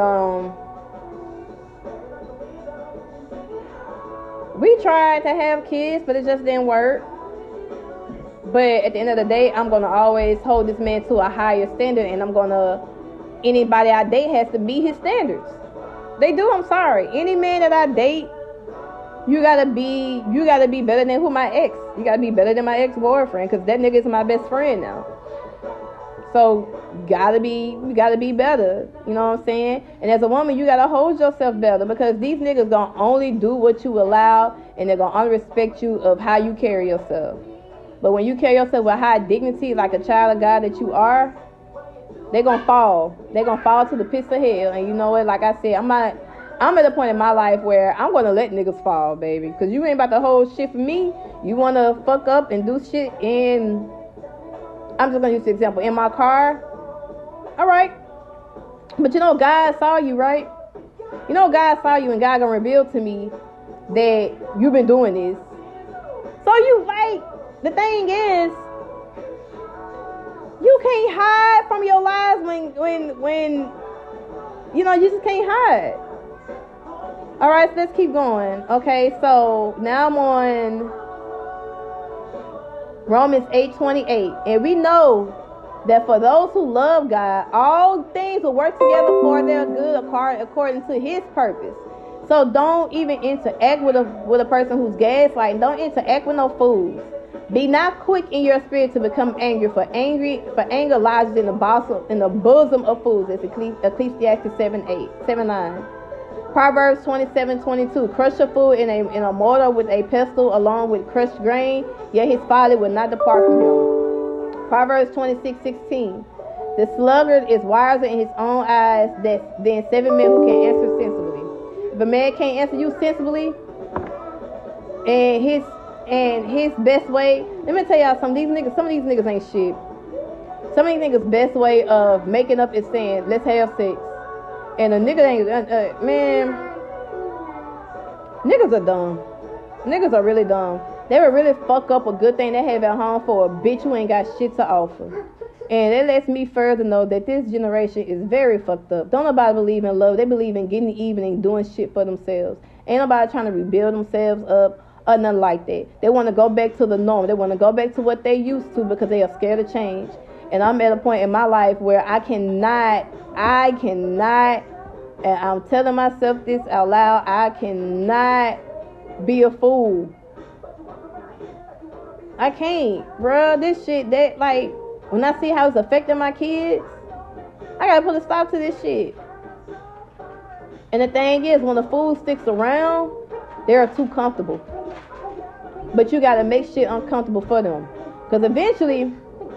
S1: we tried to have kids, but it just didn't work. But at the end of the day, I'm going to always hold this man to a higher standard, and anybody I date has to meet his standards. They do, I'm sorry. Any man that I date, you gotta be better than my ex. You gotta be better than my ex-boyfriend, because that nigga is my best friend now. So you gotta be better. You know what I'm saying? And as a woman, you gotta hold yourself better, because these niggas gonna only do what you allow, and they're gonna only respect you of how you carry yourself. But when you carry yourself with high dignity, like a child of God that you are, they're gonna fall. They're gonna fall to the pits of hell. And you know what? Like I said, I'm at a point in my life where I'm gonna let niggas fall, baby. Because you ain't about to hold shit for me. You wanna fuck up and do shit in, I'm just gonna use the example, in my car. Alright. But you know God saw you, right? You know God saw you, and God gonna reveal to me that you've been doing this. So you, like, the thing is, you can't hide from your lies when you know, you just can't hide. Alright, so let's keep going. Okay, so now I'm on Romans 8:28. And we know that for those who love God, all things will work together for their good according to his purpose. So don't even interact with a person who's gaslighting. Don't interact with no fools. Be not quick in your spirit to become angry, for anger lodges in the bosom of fools. It's Ecclesiastes 7:9. Proverbs 27:22. Crush a fool in a mortar with a pestle, along with crushed grain, yet his folly will not depart from him. Proverbs 26:16. The sluggard is wiser in his own eyes than 7 men who can answer sensibly. If a man can't answer you sensibly, and his best way, let me tell y'all some of these niggas ain't shit. Some of these niggas' best way of making up is saying, let's have sex. And a nigga ain't, man, niggas are dumb. Niggas are really dumb. They would really fuck up a good thing they have at home for a bitch who ain't got shit to offer. And it lets me further know that this generation is very fucked up. Don't nobody believe in love. They believe in getting even and doing shit for themselves. Ain't nobody trying to rebuild themselves up or nothing like that. They want to go back to the norm. They want to go back to what they used to because they are scared of change. And I'm at a point in my life where I cannot, and I'm telling myself this out loud, I cannot be a fool. I can't, bruh. This shit, that, like, when I see how it's affecting my kids, I gotta put a stop to this shit. And the thing is, when the fool sticks around, they're too comfortable. But you gotta make shit uncomfortable for them. Because eventually,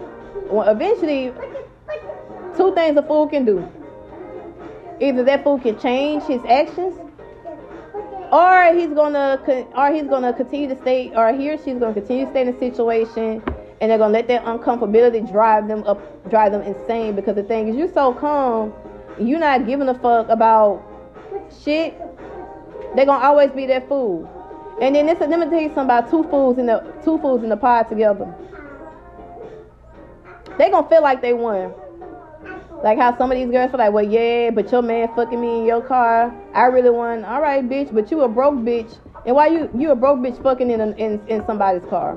S1: two things a fool can do. Either that fool can change his actions, or he's gonna continue to stay, or he or she's gonna continue to stay in a situation, and they're gonna let that uncomfortability drive them insane. Because the thing is, you're so calm, you're not giving a fuck about shit. They're gonna always be that fool. And then let me tell you something about two fools in the pod together. They gonna feel like they won. Like how some of these girls feel like, well, yeah, but your man fucking me in your car. I really won. All right, bitch, but you a broke bitch. And why you a broke bitch fucking in somebody's car?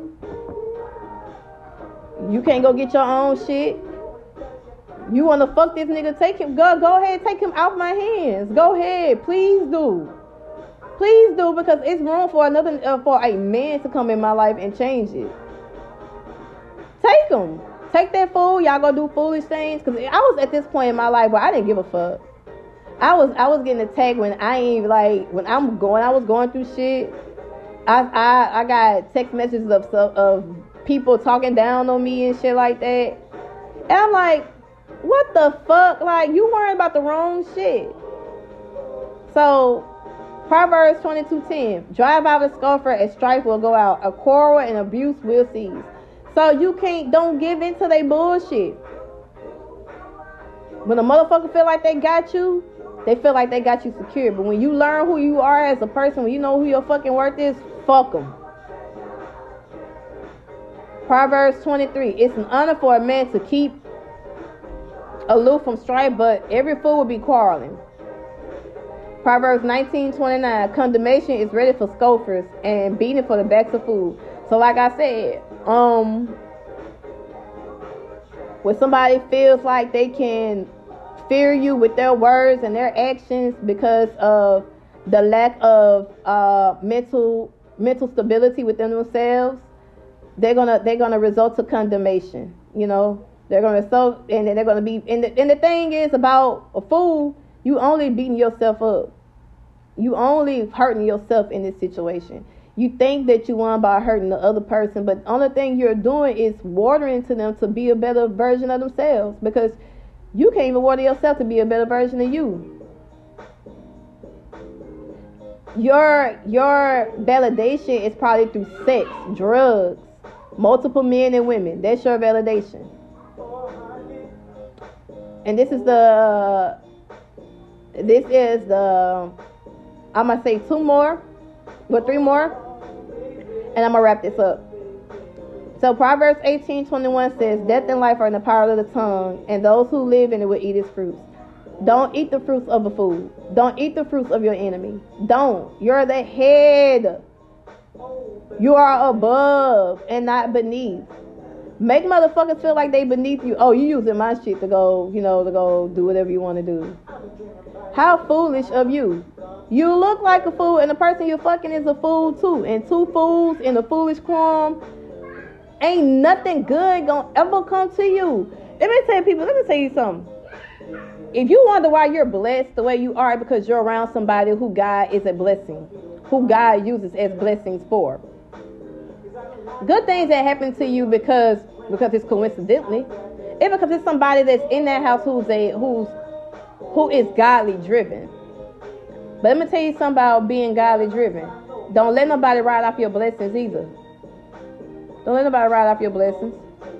S1: You can't go get your own shit. You wanna fuck this nigga? Take him. Go ahead, take him out my hands. Go ahead, please do. Please do, because it's room for for a man to come in my life and change it. Take him. Take that fool. Y'all go do foolish things. Because I was at this point in my life where I didn't give a fuck. I was getting attacked when I was going through shit. I got text messages of people talking down on me and shit like that. And I'm like, what the fuck? Like, you worrying about the wrong shit. So, Proverbs 22:10. Drive out a scoffer and strife will go out. A quarrel and abuse will cease. So don't give in to their bullshit. When a motherfucker feel like they got you, they feel like they got you secure. But when you learn who you are as a person, when you know who your fucking worth is, fuck them. Proverbs 23. It's an honor for a man to keep aloof from strife, but every fool will be quarreling. Proverbs 19:29. Condemnation is ready for scoffers and beating for the backs of fools. So like I said, when somebody feels like they can fear you with their words and their actions because of the lack of mental stability within themselves, they're gonna result to condemnation. You know, they're gonna result, and they're gonna be. And the thing is about a fool, you only beating yourself up. You only hurting yourself in this situation. You think that you won by hurting the other person, but the only thing you're doing is watering to them to be a better version of themselves, because you can't even water yourself to be a better version of you. Your validation is probably through sex, drugs, multiple men and women. That's your validation. And this is the I'm gonna say three more, and I'm gonna wrap this up. So Proverbs 18:21 says, death and life are in the power of the tongue, and those who live in it will eat its fruits. Don't eat the fruits of a fool. Don't eat the fruits of your enemy. Don't. You're the head. You are above and not beneath. Make motherfuckers feel like they beneath you. Oh, you using my shit to go do whatever you want to do. How foolish of you. You look like a fool, and the person you're fucking is a fool too. And two fools in a foolish quorum, ain't nothing good gonna ever come to you. Let me tell you something. If you wonder why you're blessed the way you are, because you're around somebody who God is a blessing, who God uses as blessings for. Good things that happen to you because because it's coincidentally. It's because it's somebody that's in that house who is godly driven. But let me tell you something about being godly driven. Don't let nobody ride off your blessings either. Don't let nobody ride off your blessings.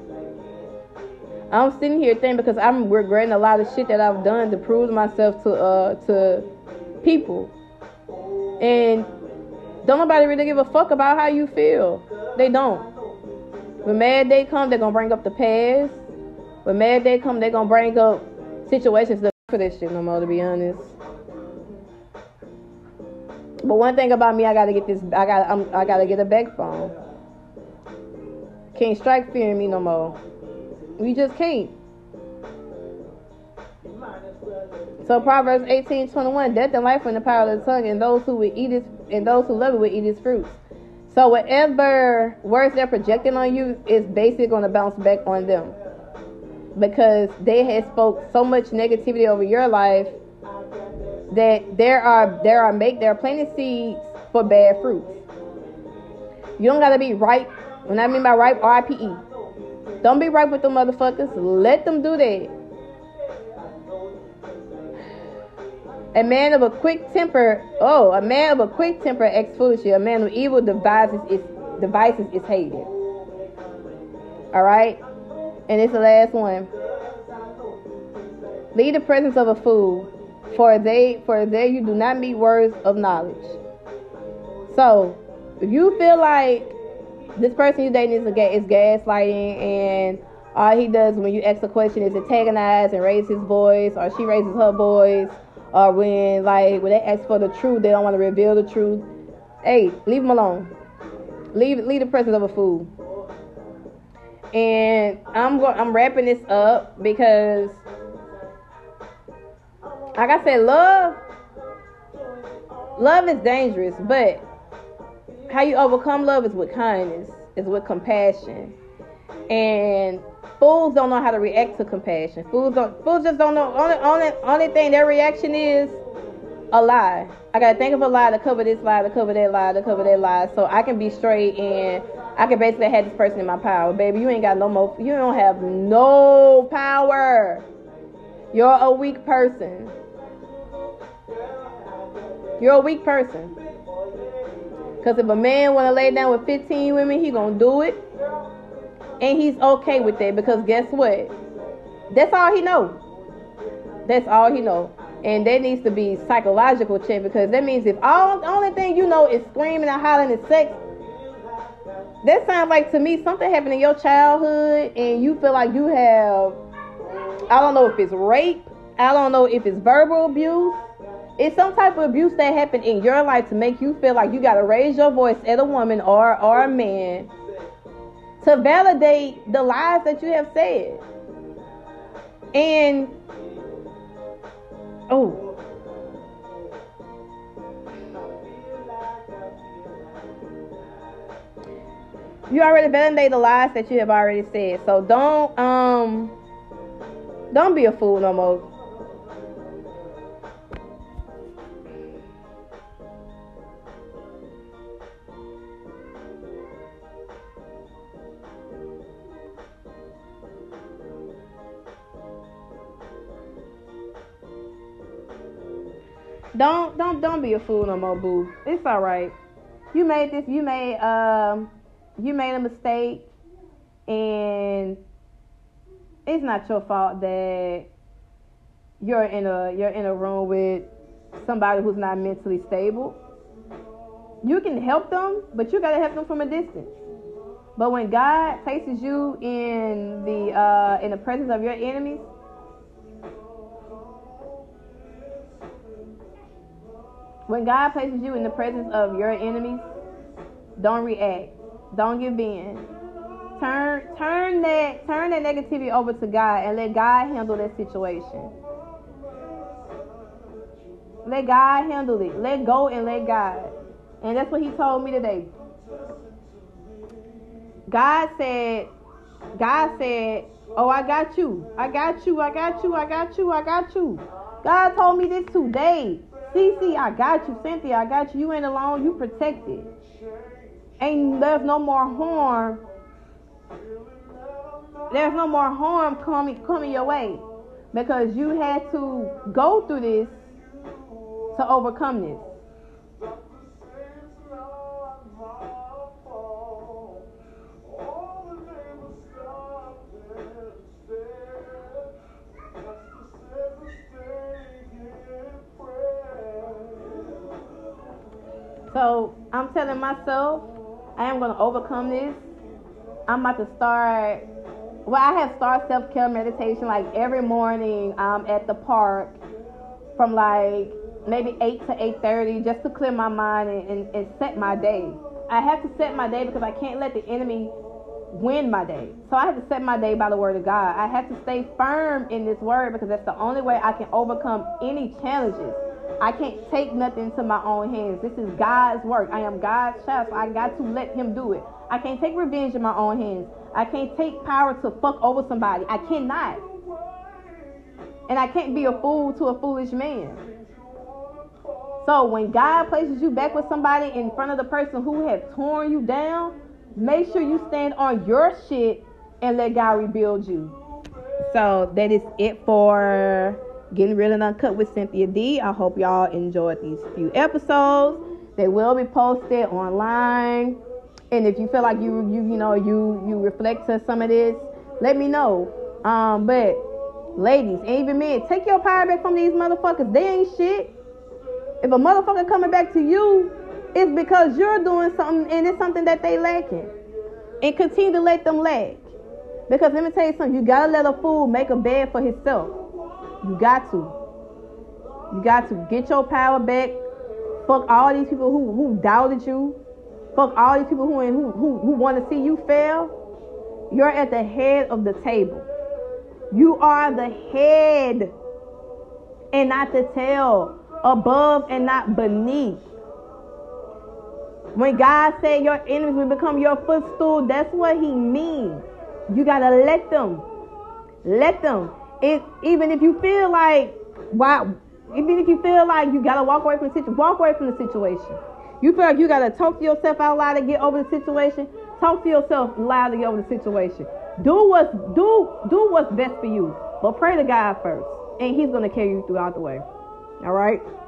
S1: I'm sitting here thinking because I'm regretting a lot of shit that I've done to prove myself to people. And don't nobody really give a fuck about how you feel. They don't. When mad day come, they're gonna bring up the past. When mad day come, they're gonna bring up situations that for this shit no more, to be honest. But one thing about me, I gotta get a backbone. Can't strike fear in me no more. You just can't. So Proverbs 18:21, death and life are in the power of the tongue, and those who love it will eat its fruits. So whatever words they're projecting on you is basically going to bounce back on them, because they had spoke so much negativity over your life that there are planted seeds for bad fruits. You don't gotta be ripe. When I mean by ripe, R-I-P-E. Don't be ripe with them motherfuckers. Let them do that. A man of a quick temper acts foolishly. A man of evil devices is hated. Alright? And it's the last one. Leave the presence of a fool, for there you do not meet words of knowledge. So, if you feel like this person you dating is gaslighting, and all he does when you ask a question is antagonize and raise his voice, or she raises her voice, or when they ask for the truth, they don't want to reveal the truth. Hey, leave them alone. Leave the presence of a fool. And I'm wrapping this up because, like I said, love is dangerous, but how you overcome love is with kindness, is with compassion. And fools don't know how to react to compassion. Fools just don't know. Only thing their reaction is a lie. I gotta think of a lie to cover this lie, to cover that lie, to cover that lie, so I can be straight and I can basically have this person in my power. Baby, you ain't got no more. You don't have no power. You're a weak person. You're a weak person. Because if a man want to lay down with 15 women, he going to do it. And he's okay with that. Because guess what? That's all he know. That's all he know. And that needs to be psychological check. Because that means if the only thing you know is screaming and hollering and sex, that sounds like to me something happened in your childhood. And you feel like you have, I don't know if it's rape. I don't know if it's verbal abuse. It's some type of abuse that happened in your life to make you feel like you got to raise your voice at a woman or a man to validate the lies that you have said. And, you already validated the lies that you have already said. So don't be a fool no more. Don't be a fool no more, boo. It's all right. You made a mistake, and it's not your fault that you're in a room with somebody who's not mentally stable. You can help them, but you gotta help them from a distance. But when God places you in the presence of your enemies, when God places you in the presence of your enemies, don't react. Don't give in. Turn that negativity over to God and let God handle that situation. Let God handle it. Let go and let God. And that's what he told me today. God said, oh, I got you. I got you. God told me this today. Cece, I got you. Cynthia, I got you. You ain't alone. You protected. There's no more harm there's no more harm coming your way, because you had to go through this to overcome this. So I'm telling myself I am going to overcome this. I'm about to start. Well, I have started self-care meditation like every morning. I'm at the park from like maybe 8 to 8:30 just to clear my mind and set my day. I have to set my day because I can't let the enemy win my day. So I have to set my day by the word of God. I have to stay firm in this word because that's the only way I can overcome any challenges. I can't take nothing into my own hands. This is God's work. I am God's child, so I got to let him do it. I can't take revenge in my own hands. I can't take power to fuck over somebody. I cannot. And I can't be a fool to a foolish man. So when God places you back with somebody in front of the person who have torn you down, make sure you stand on your shit and let God rebuild you. So that is it for Getting Real and Uncut with Cynthia D. I hope y'all enjoyed these few episodes. They will be posted online. And if you feel like you reflect to some of this, let me know. But ladies, and even men, take your power back from these motherfuckers. They ain't shit. If a motherfucker coming back to you, it's because you're doing something and it's something that they lacking. And continue to let them lack. Because let me tell you something, you gotta let a fool make a bed for himself. You got to. You got to get your power back. Fuck all these people who doubted you. Fuck all these people who want to see you fail. You're at the head of the table. You are the head and not the tail. Above and not beneath. When God said your enemies will become your footstool, that's what he means. You gotta let them. Let them. Even if you feel like you gotta walk away from the situation, walk away from the situation. You feel like you gotta talk to yourself out loud to get over the situation, talk to yourself loud to get over the situation. Do what's best for you. But pray to God first. And he's gonna carry you throughout the way. All right?